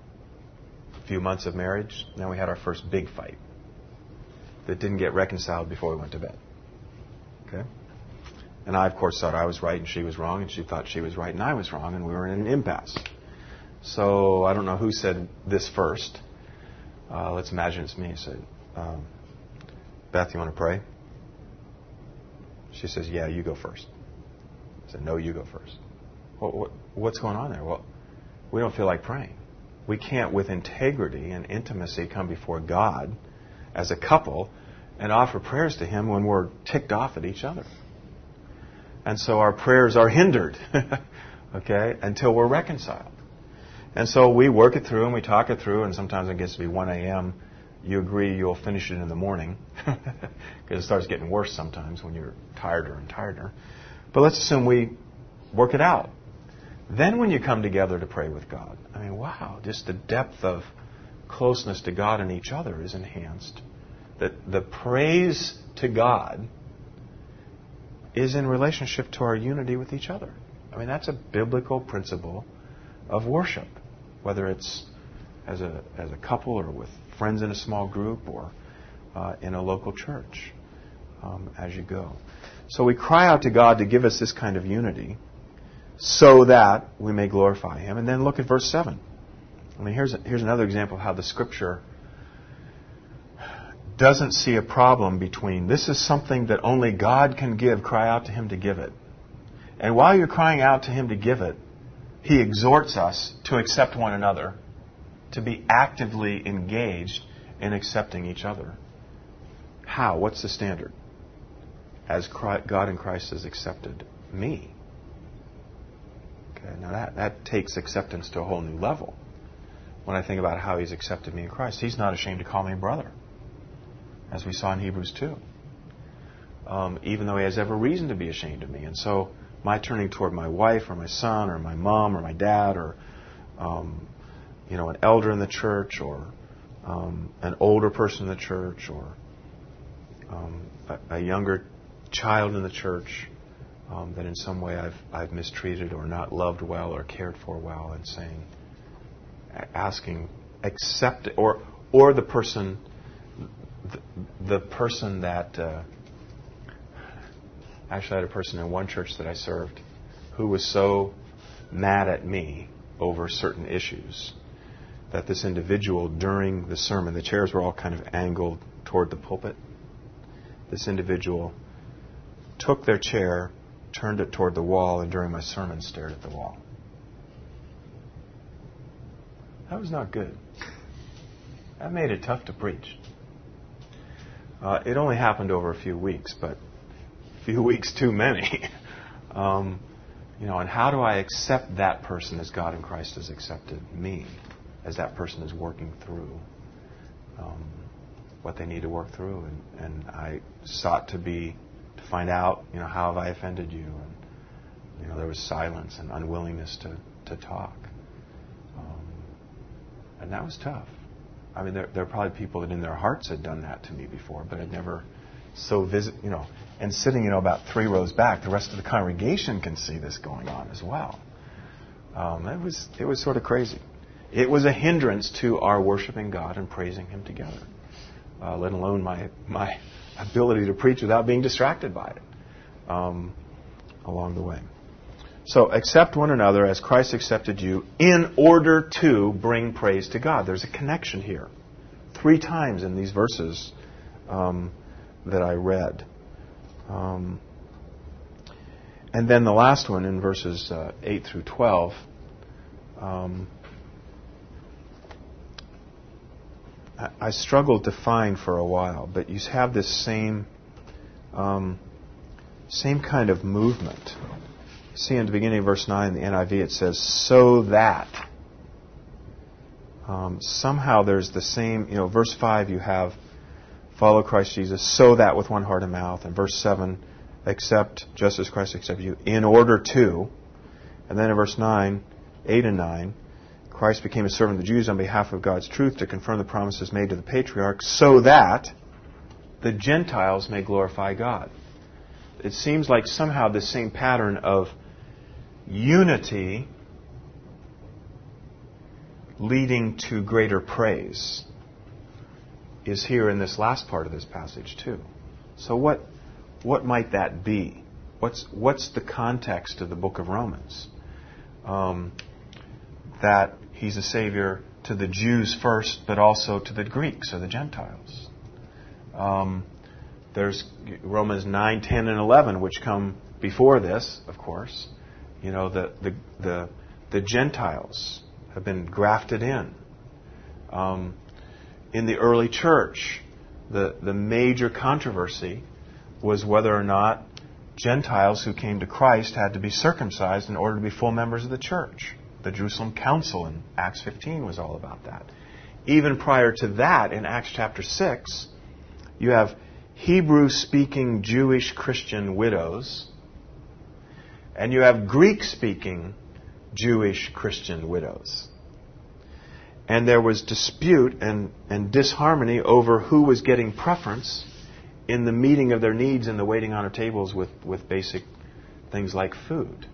few months of marriage. Then we had our first big fight that didn't get reconciled before we went to bed. Okay? And I, of course, thought I was right and she was wrong, and she thought she was right and I was wrong, and we were in an impasse. So I don't know who said this first. Uh, let's imagine it's me. I said, um, Beth, you want to pray? She says, yeah, you go first. I said, no, you go first. Well, what, what's going on there? Well, we don't feel like praying. We can't, with integrity and intimacy, come before God as a couple and offer prayers to Him when we're ticked off at each other. And so our prayers are hindered, okay, until we're reconciled. And so we work it through and we talk it through, and sometimes it gets to be one a.m. You agree you'll finish it in the morning because it starts getting worse sometimes when you're tireder and tireder. But let's assume we work it out. Then when you come together to pray with God, I mean, wow, just the depth of closeness to God and each other is enhanced. That the praise to God is in relationship to our unity with each other. I mean, that's a biblical principle of worship, whether it's as a as a couple or with friends in a small group or uh, in a local church um, as you go. So we cry out to God to give us this kind of unity so that we may glorify Him. And then look at verse seven. I mean, here's, a, here's another example of how the Scripture doesn't see a problem between this is something that only God can give, cry out to Him to give it. And while you're crying out to Him to give it, He exhorts us to accept one another, to be actively engaged in accepting each other. How? What's the standard? As Christ, God in Christ has accepted me. Okay, now that, that takes acceptance to a whole new level. When I think about how He's accepted me in Christ, He's not ashamed to call me brother, as we saw in Hebrews two. Um, even though He has every reason to be ashamed of me. And so my turning toward my wife or my son or my mom or my dad or um, you know, an elder in the church or um, an older person in the church or um, a, a younger child in the church um, that in some way I've, I've mistreated or not loved well or cared for well, and saying, asking, accept it, or or the person, the, the person that, uh, actually I had a person in one church that I served who was so mad at me over certain issues that this individual during the sermon, the chairs were all kind of angled toward the pulpit. This individual took their chair, turned it toward the wall, and during my sermon stared at the wall. That was not good. That made it tough to preach. Uh, it only happened over a few weeks, but a few weeks too many. um, you know, and how do I accept that person as God in Christ has accepted me, as that person is working through um, what they need to work through? And, and I sought to be, to find out, you know, how have I offended you? And, you know, there was silence and unwillingness to, to talk. Um, and that was tough. I mean, there, there are probably people that in their hearts had done that to me before, but I'd never so visit, you know, and sitting, you know, about three rows back, the rest of the congregation can see this going on as well. Um, it was, it was sort of crazy. It was a hindrance to our worshiping God and praising Him together, uh, let alone my my ability to preach without being distracted by it um, along the way. So, accept one another as Christ accepted you in order to bring praise to God. There's a connection here. Three times in these verses um, that I read. Um, and then the last one in verses uh, eight through twelve. Um, I, I struggled to find for a while, but you have this same um, same kind of movement. See, in the beginning of verse nine, in the N I V, it says, so that. Um, somehow there's the same, you know, verse five, you have, follow Christ Jesus, so that with one heart and mouth. And verse seven, accept, just as Christ accepted you, in order to. And then in verse nine, eight and nine, Christ became a servant of the Jews on behalf of God's truth to confirm the promises made to the patriarchs, so that the Gentiles may glorify God. It seems like somehow the same pattern of unity leading to greater praise is here in this last part of this passage too. So what what might that be? What's what's the context of the book of Romans? Um, that He's a Savior to the Jews first, but also to the Greeks or the Gentiles. Um, there's Romans nine, ten, and eleven, which come before this, of course. You know, the the the, the Gentiles have been grafted in. Um, in the early church, the, the major controversy was whether or not Gentiles who came to Christ had to be circumcised in order to be full members of the church. The Jerusalem Council in Acts fifteen was all about that. Even prior to that, in Acts chapter six, you have Hebrew-speaking Jewish Christian widows, and you have Greek-speaking Jewish Christian widows. And there was dispute and, and disharmony over who was getting preference in the meeting of their needs and the waiting on our tables with, with basic things like food.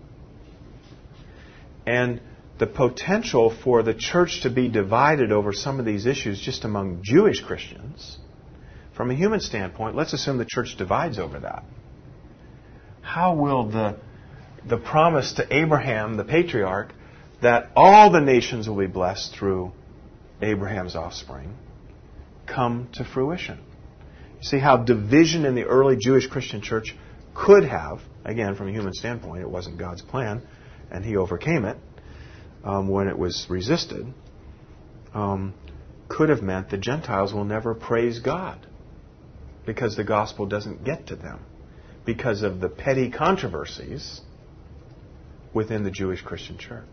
And the potential for the church to be divided over some of these issues just among Jewish Christians, from a human standpoint, let's assume the church divides over that. How will the the promise to Abraham, the patriarch, that all the nations will be blessed through Abraham's offspring, come to fruition. You see how division in the early Jewish Christian church could have, again, from a human standpoint, it wasn't God's plan, and He overcame it um, when it was resisted, um, could have meant the Gentiles will never praise God because the gospel doesn't get to them because of the petty controversies within the Jewish Christian church.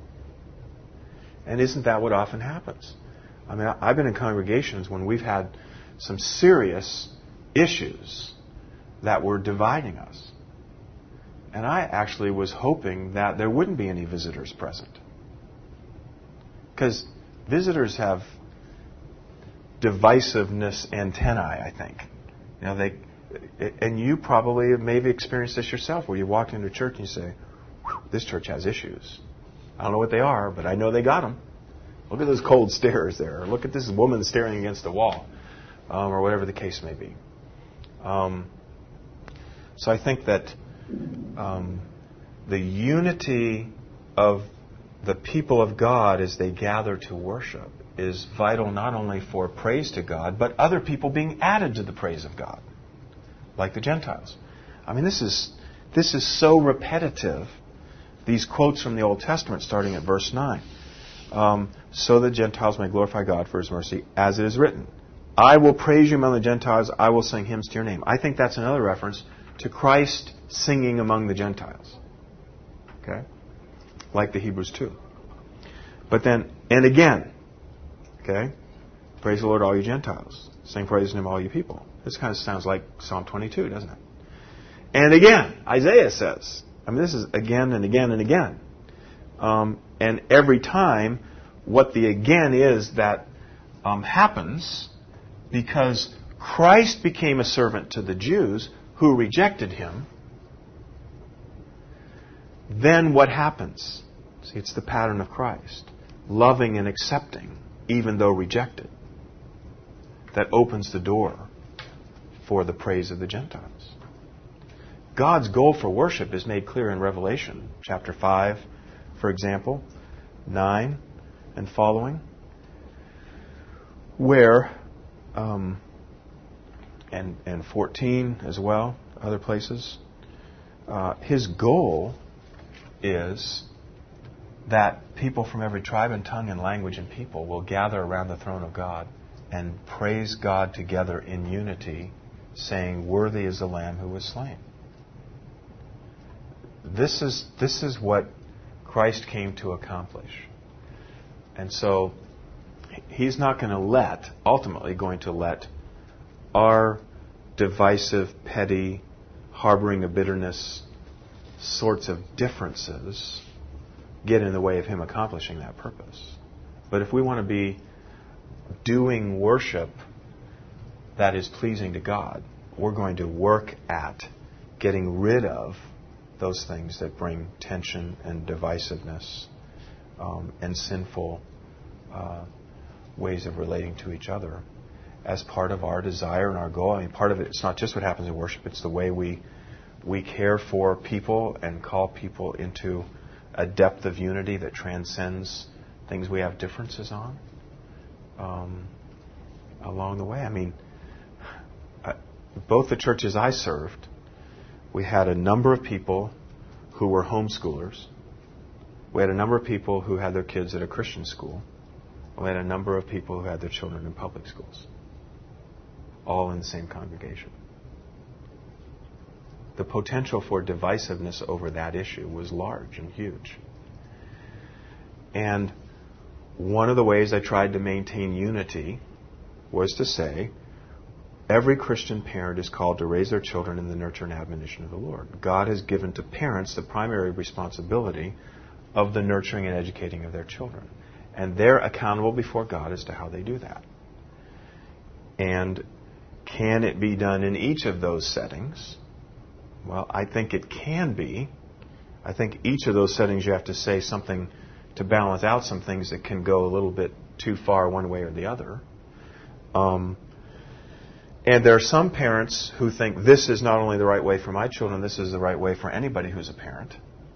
And isn't that what often happens? I mean, I've been in congregations when we've had some serious issues that were dividing us. And I actually was hoping that there wouldn't be any visitors present. Because visitors have divisiveness antennae, I think. You know, they, and you probably have maybe experienced this yourself, where you walk into a church and you say, this church has issues. I don't know what they are, but I know they got them. Look at those cold stares there. Or look at this woman staring against the wall. Um, or whatever the case may be. Um, so I think that um, the unity of the people of God as they gather to worship is vital not only for praise to God, but other people being added to the praise of God, like the Gentiles. I mean, this is this is so repetitive. These quotes from the Old Testament, starting at verse nine. Um, so the Gentiles may glorify God for His mercy, as it is written, I will praise you among the Gentiles, I will sing hymns to your name. I think that's another reference to Christ singing among the Gentiles. Okay? Like the Hebrews two. But then, and again, okay? Praise the Lord, all you Gentiles. Sing praise to Him, all you people. This kind of sounds like Psalm twenty-two, doesn't it? And again, Isaiah says, I mean, this is again and again and again. Um, and every time, what the again is that um, happens, because Christ became a servant to the Jews who rejected Him, then what happens? See, it's the pattern of Christ. Loving and accepting, even though rejected. That opens the door for the praise of the Gentiles. God's goal for worship is made clear in Revelation chapter five, for example, nine and following, where, um, and, and fourteen as well, other places, uh, His goal is that people from every tribe and tongue and language and people will gather around the throne of God and praise God together in unity, saying, worthy is the Lamb who was slain. This is this is what Christ came to accomplish. And so He's not going to let, ultimately going to let, our divisive, petty, harboring of bitterness sorts of differences get in the way of Him accomplishing that purpose. But if we want to be doing worship that is pleasing to God, we're going to work at getting rid of those things that bring tension and divisiveness um, and sinful uh, ways of relating to each other as part of our desire and our goal. I mean, part of it, it's not just what happens in worship, it's the way we we care for people and call people into a depth of unity that transcends things we have differences on um, along the way. I mean, I, both the churches I served, we had a number of people who were homeschoolers. We had a number of people who had their kids at a Christian school. We had a number of people who had their children in public schools. All in the same congregation. The potential for divisiveness over that issue was large and huge. And one of the ways I tried to maintain unity was to say, every Christian parent is called to raise their children in the nurture and admonition of the Lord. God has given to parents the primary responsibility of the nurturing and educating of their children. And they're accountable before God as to how they do that. And can it be done in each of those settings? Well, I think it can be. I think each of those settings you have to say something to balance out some things that can go a little bit too far one way or the other. Um, and there are some parents who think this is not only the right way for my children, this is the right way for anybody who's a parent.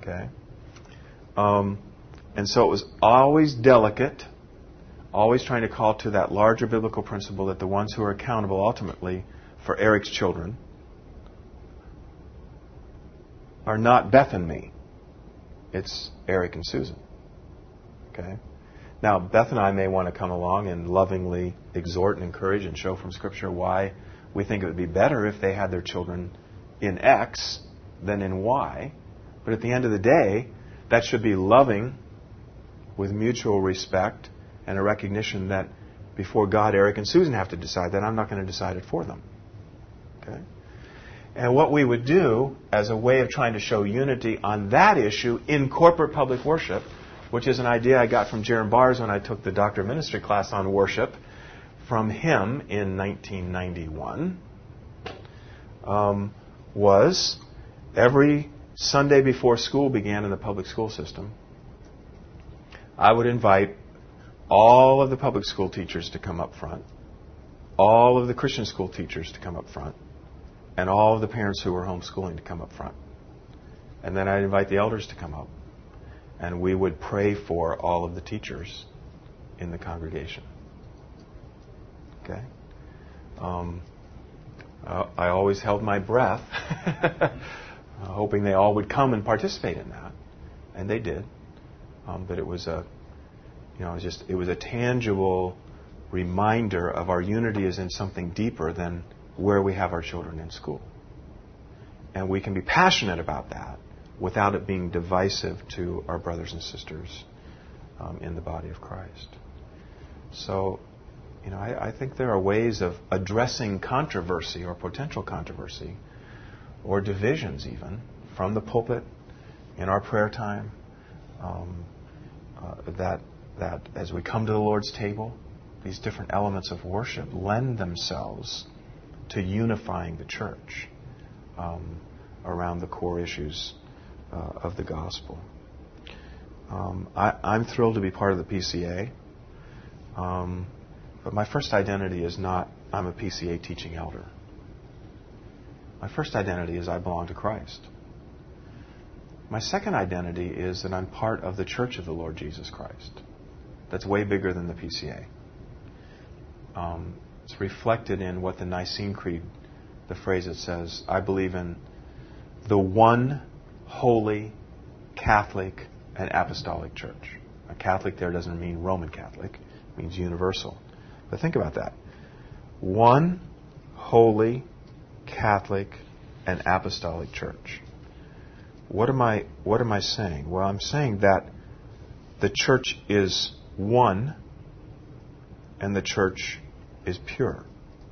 Okay? Um, and so it was always delicate, always trying to call to that larger biblical principle that the ones who are accountable ultimately for Eric's children are not Beth and me. It's Eric and Susan. Okay? Now, Beth and I may want to come along and lovingly exhort and encourage and show from Scripture why we think it would be better if they had their children in X than in Y. But at the end of the day, that should be loving with mutual respect and a recognition that before God, Eric and Susan have to decide that. I'm not going to decide it for them. Okay? And what we would do as a way of trying to show unity on that issue in corporate public worship, which is an idea I got from Jaron Bars when I took the Doctor of Ministry class on worship from him in nineteen ninety-one, um, was every Sunday before school began in the public school system, I would invite all of the public school teachers to come up front, all of the Christian school teachers to come up front, and all of the parents who were homeschooling to come up front. And then I'd invite the elders to come up. And we would pray for all of the teachers in the congregation. Okay? Um, uh, I always held my breath, uh, hoping they all would come and participate in that. And they did. Um, but it was a, you know, it was just it was a tangible reminder of our unity is in something deeper than where we have our children in school. And we can be passionate about that without it being divisive to our brothers and sisters um, in the body of Christ. So, you know, I, I think there are ways of addressing controversy or potential controversy or divisions even from the pulpit in our prayer time, um, uh, that that as we come to the Lord's table, these different elements of worship lend themselves to unifying the church um, around the core issues Uh, of the gospel. Um, I, I'm thrilled to be part of the P C A, um, but my first identity is not I'm a P C A teaching elder. My first identity is I belong to Christ. My second identity is that I'm part of the Church of the Lord Jesus Christ. That's way bigger than the P C A. Um, it's reflected in what the Nicene Creed, the phrase that says, I believe in the one holy, Catholic, and apostolic church. A Catholic there doesn't mean Roman Catholic. It means universal. But think about that. One holy, Catholic, and apostolic church. What am I, what am I saying? Well, I'm saying that the church is one and the church is pure.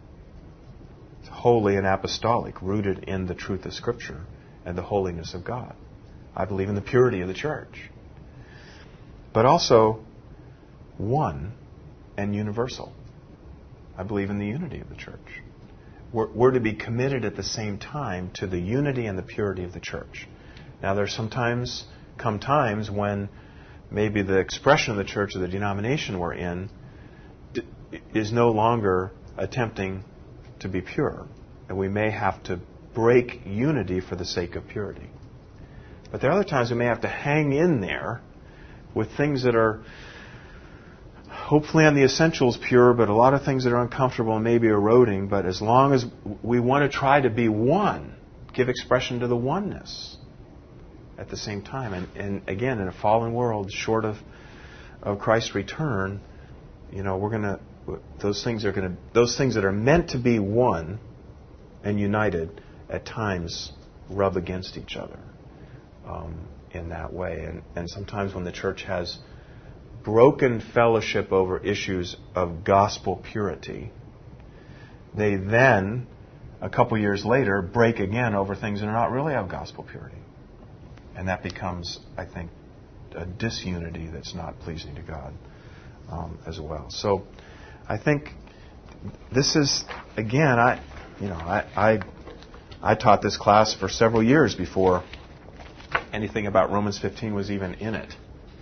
It's holy and apostolic, rooted in the truth of Scripture and the holiness of God. I believe in the purity of the church. But also one and universal. I believe in the unity of the church. We're, we're to be committed at the same time to the unity and the purity of the church. Now there's sometimes come times when maybe the expression of the church or the denomination we're in d- is no longer attempting to be pure. And we may have to break unity for the sake of purity. But there are other times we may have to hang in there with things that are hopefully on the essentials pure, but a lot of things that are uncomfortable and maybe eroding. But as long as we want to try to be one, give expression to the oneness at the same time. And, and again, in a fallen world, short of, of Christ's return, you know, we're going to, those things are going to, those things that are meant to be one and united at times rub against each other um, in that way. And, and sometimes when the church has broken fellowship over issues of gospel purity, they then, a couple years later, break again over things that are not really of gospel purity. And that becomes, I think, a disunity that's not pleasing to God um, as well. So I think this is, again, I, you know, I, I I taught this class for several years before anything about Romans fifteen was even in it.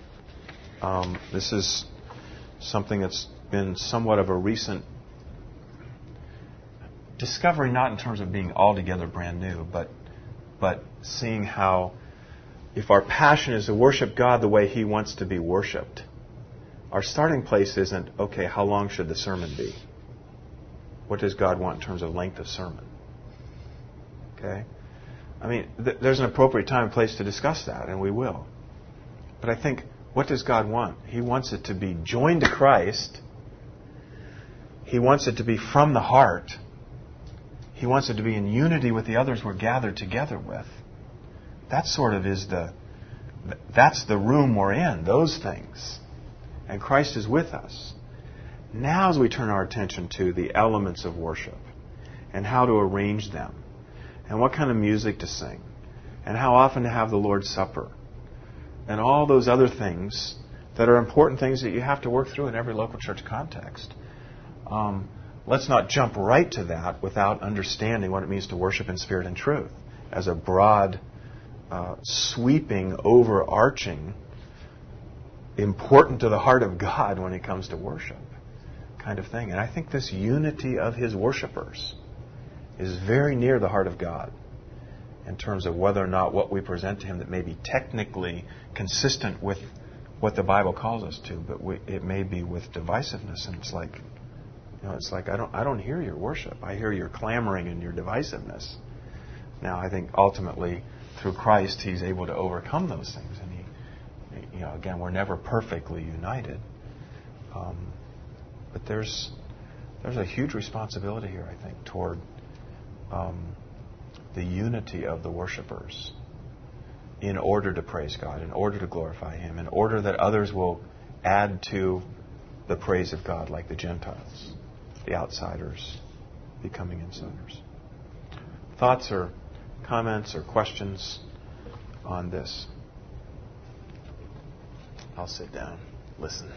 Um, this is something that's been somewhat of a recent discovery, not in terms of being altogether brand new, but but seeing how if our passion is to worship God the way He wants to be worshipped, our starting place isn't, okay, how long should the sermon be? What does God want in terms of length of sermon? Okay? I mean, th- there's an appropriate time and place to discuss that, and we will. But I think, what does God want? He wants it to be joined to Christ. He wants it to be from the heart. He wants it to be in unity with the others we're gathered together with. That sort of is the, that's the room we're in, those things. And Christ is with us. Now as we turn our attention to the elements of worship and how to arrange them and what kind of music to sing and how often to have the Lord's Supper and all those other things that are important things that you have to work through in every local church context. Um, let's not jump right to that without understanding what it means to worship in spirit and truth as a broad, uh, sweeping, overarching, important to the heart of God when it comes to worship kind of thing. And I think this unity of His worshipers is very near the heart of God in terms of whether or not what we present to Him that may be technically consistent with what the Bible calls us to, but we, it may be with divisiveness. And it's like, you know, it's like I don't, I don't hear your worship. I hear your clamoring and your divisiveness. Now, I think ultimately through Christ He's able to overcome those things, and He, you know, again, we're never perfectly united. Um, but there's there's a huge responsibility here, I think, toward um, the unity of the worshipers in order to praise God, in order to glorify Him, in order that others will add to the praise of God, like the Gentiles, the outsiders becoming insiders. Thoughts or comments or questions on this? I'll sit down. Listen.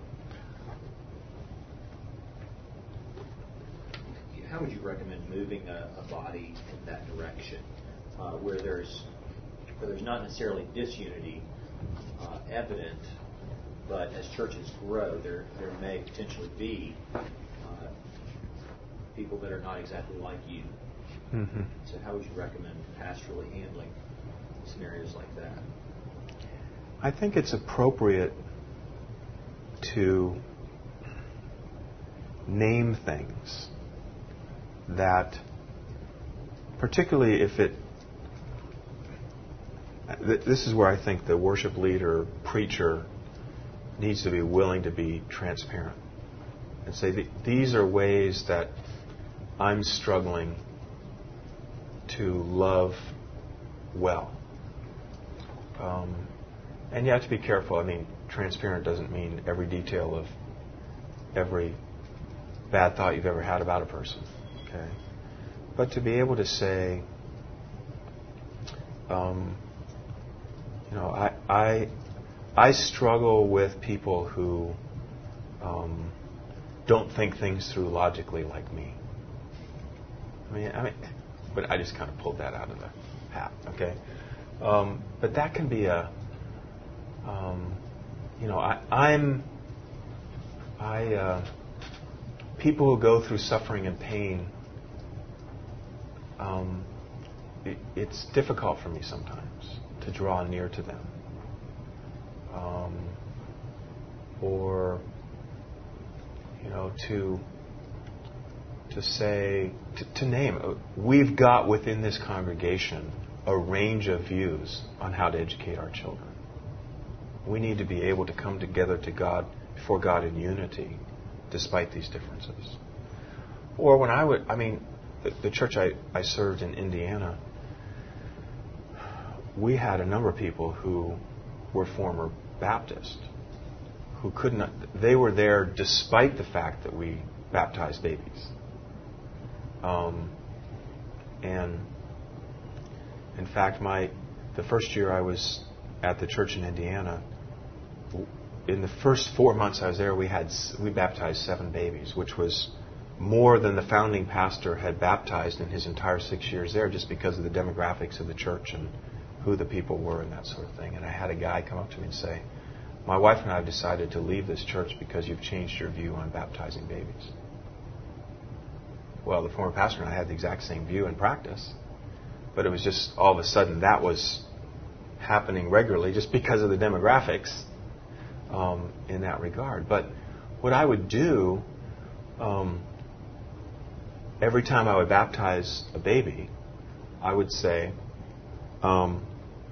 How would you recommend moving a, a body in that direction, uh, where there's where there's not necessarily disunity uh, evident, but as churches grow, there there may potentially be uh, people that are not exactly like you. Mm-hmm. So how would you recommend pastorally handling scenarios like that? I think it's appropriate to name things that, particularly if it, this is where I think the worship leader, preacher, needs to be willing to be transparent and say, these are ways that I'm struggling to love well. Um, and you have to be careful. I mean, transparent doesn't mean every detail of every bad thought you've ever had about a person. Okay? But to be able to say, um, you know, I, I I struggle with people who um, don't think things through logically like me. I mean, I mean, but I just kind of pulled that out of the hat. Okay, um, but that can be a, um, you know, I, I'm, I, uh, people who go through suffering and pain. Um, it, it's difficult for me sometimes to draw near to them. Um, or, you know, to to say, to, to name, uh, we've got within this congregation a range of views on how to educate our children. We need to be able to come together to God, before God in unity, despite these differences. Or when I would, I mean, the, the church I, I served in Indiana, we had a number of people who were former Baptist, who could not, they were there despite the fact that we baptized babies. Um, and in fact, my the first year I was at the church in Indiana, in the first four months I was there, we had we baptized seven babies, which was more than the founding pastor had baptized in his entire six years there, just because of the demographics of the church and who the people were and that sort of thing. And I had a guy come up to me and say, my wife and I have decided to leave this church because you've changed your view on baptizing babies. Well, the former pastor and I had the exact same view in practice, but it was just all of a sudden that was happening regularly just because of the demographics um, in that regard. But what I would do um, every time I would baptize a baby, I would say, um,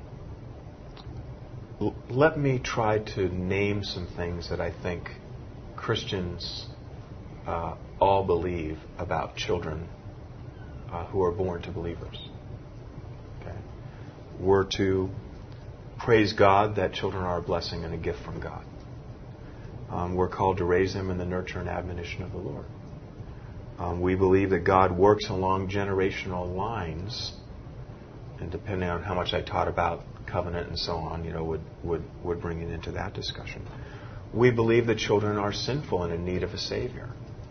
l- let me try to name some things that I think Christians uh, all believe about children uh, who are born to believers. Okay? We're to praise God that children are a blessing and a gift from God. Um, we're called to raise them in the nurture and admonition of the Lord. Um, we believe that God works along generational lines, and depending on how much I taught about covenant and so on, you know, would, would, would bring it into that discussion. We believe that children are sinful and in need of a Savior.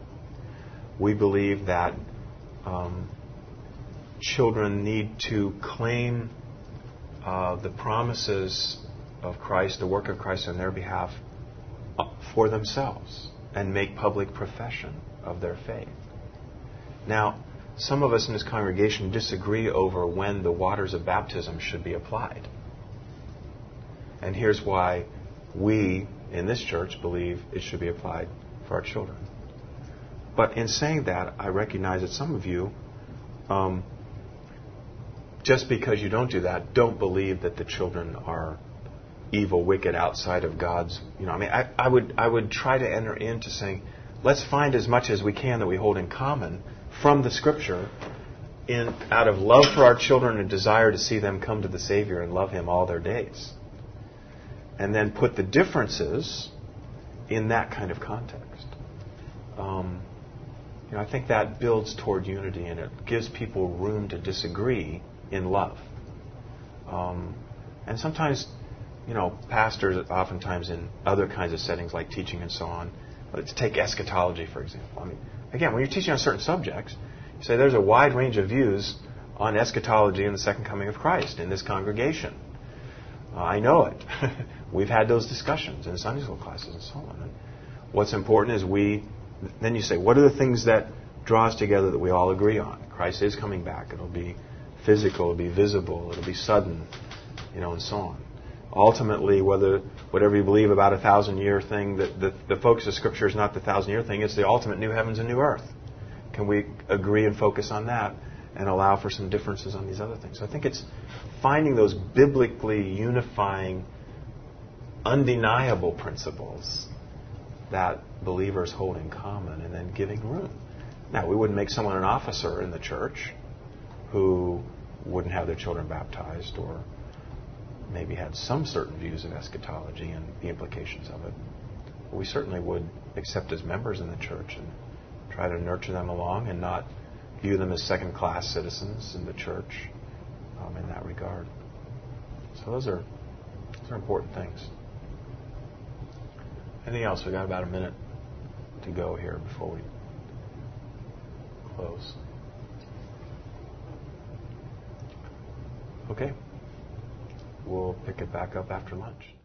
We believe that um, children need to claim uh, the promises of Christ, the work of Christ on their behalf, for themselves and make public profession of their faith. Now, some of us in this congregation disagree over when the waters of baptism should be applied. And here's why we in this church believe it should be applied for our children. But in saying that, I recognize that some of you, um, just because you don't do that, don't believe that the children are evil, wicked, outside of God's. You know, I mean, I, I would I would try to enter into saying, let's find as much as we can that we hold in common from the Scripture, in out of love for our children and desire to see them come to the Savior and love Him all their days, and then put the differences in that kind of context. Um, you know, I think that builds toward unity, and it gives people room to disagree in love. Um, and sometimes, you know, pastors, oftentimes in other kinds of settings like teaching and so on, let's take eschatology, for example. I mean, again, when you're teaching on certain subjects, you say there's a wide range of views on eschatology and the second coming of Christ in this congregation. Uh, I know it. We've had those discussions in Sunday school classes and so on. And what's important is we, then you say, what are the things that draw us together that we all agree on? Christ is coming back. It'll be physical, it'll be visible, it'll be sudden, you know, and so on. Ultimately, whether whatever you believe about a thousand-year thing, the, the, the focus of Scripture is not the thousand-year thing, it's the ultimate new heavens and new earth. Can we agree and focus on that and allow for some differences on these other things? So I think it's finding those biblically unifying, undeniable principles that believers hold in common and then giving room. Now, we wouldn't make someone an officer in the church who wouldn't have their children baptized or maybe had some certain views of eschatology and the implications of it. But we certainly would accept as members in the church and try to nurture them along and not view them as second-class citizens in the church um, in that regard. So those are, those are important things. Anything else? We've got about a minute to go here before we close. Okay. We'll pick it back up after lunch.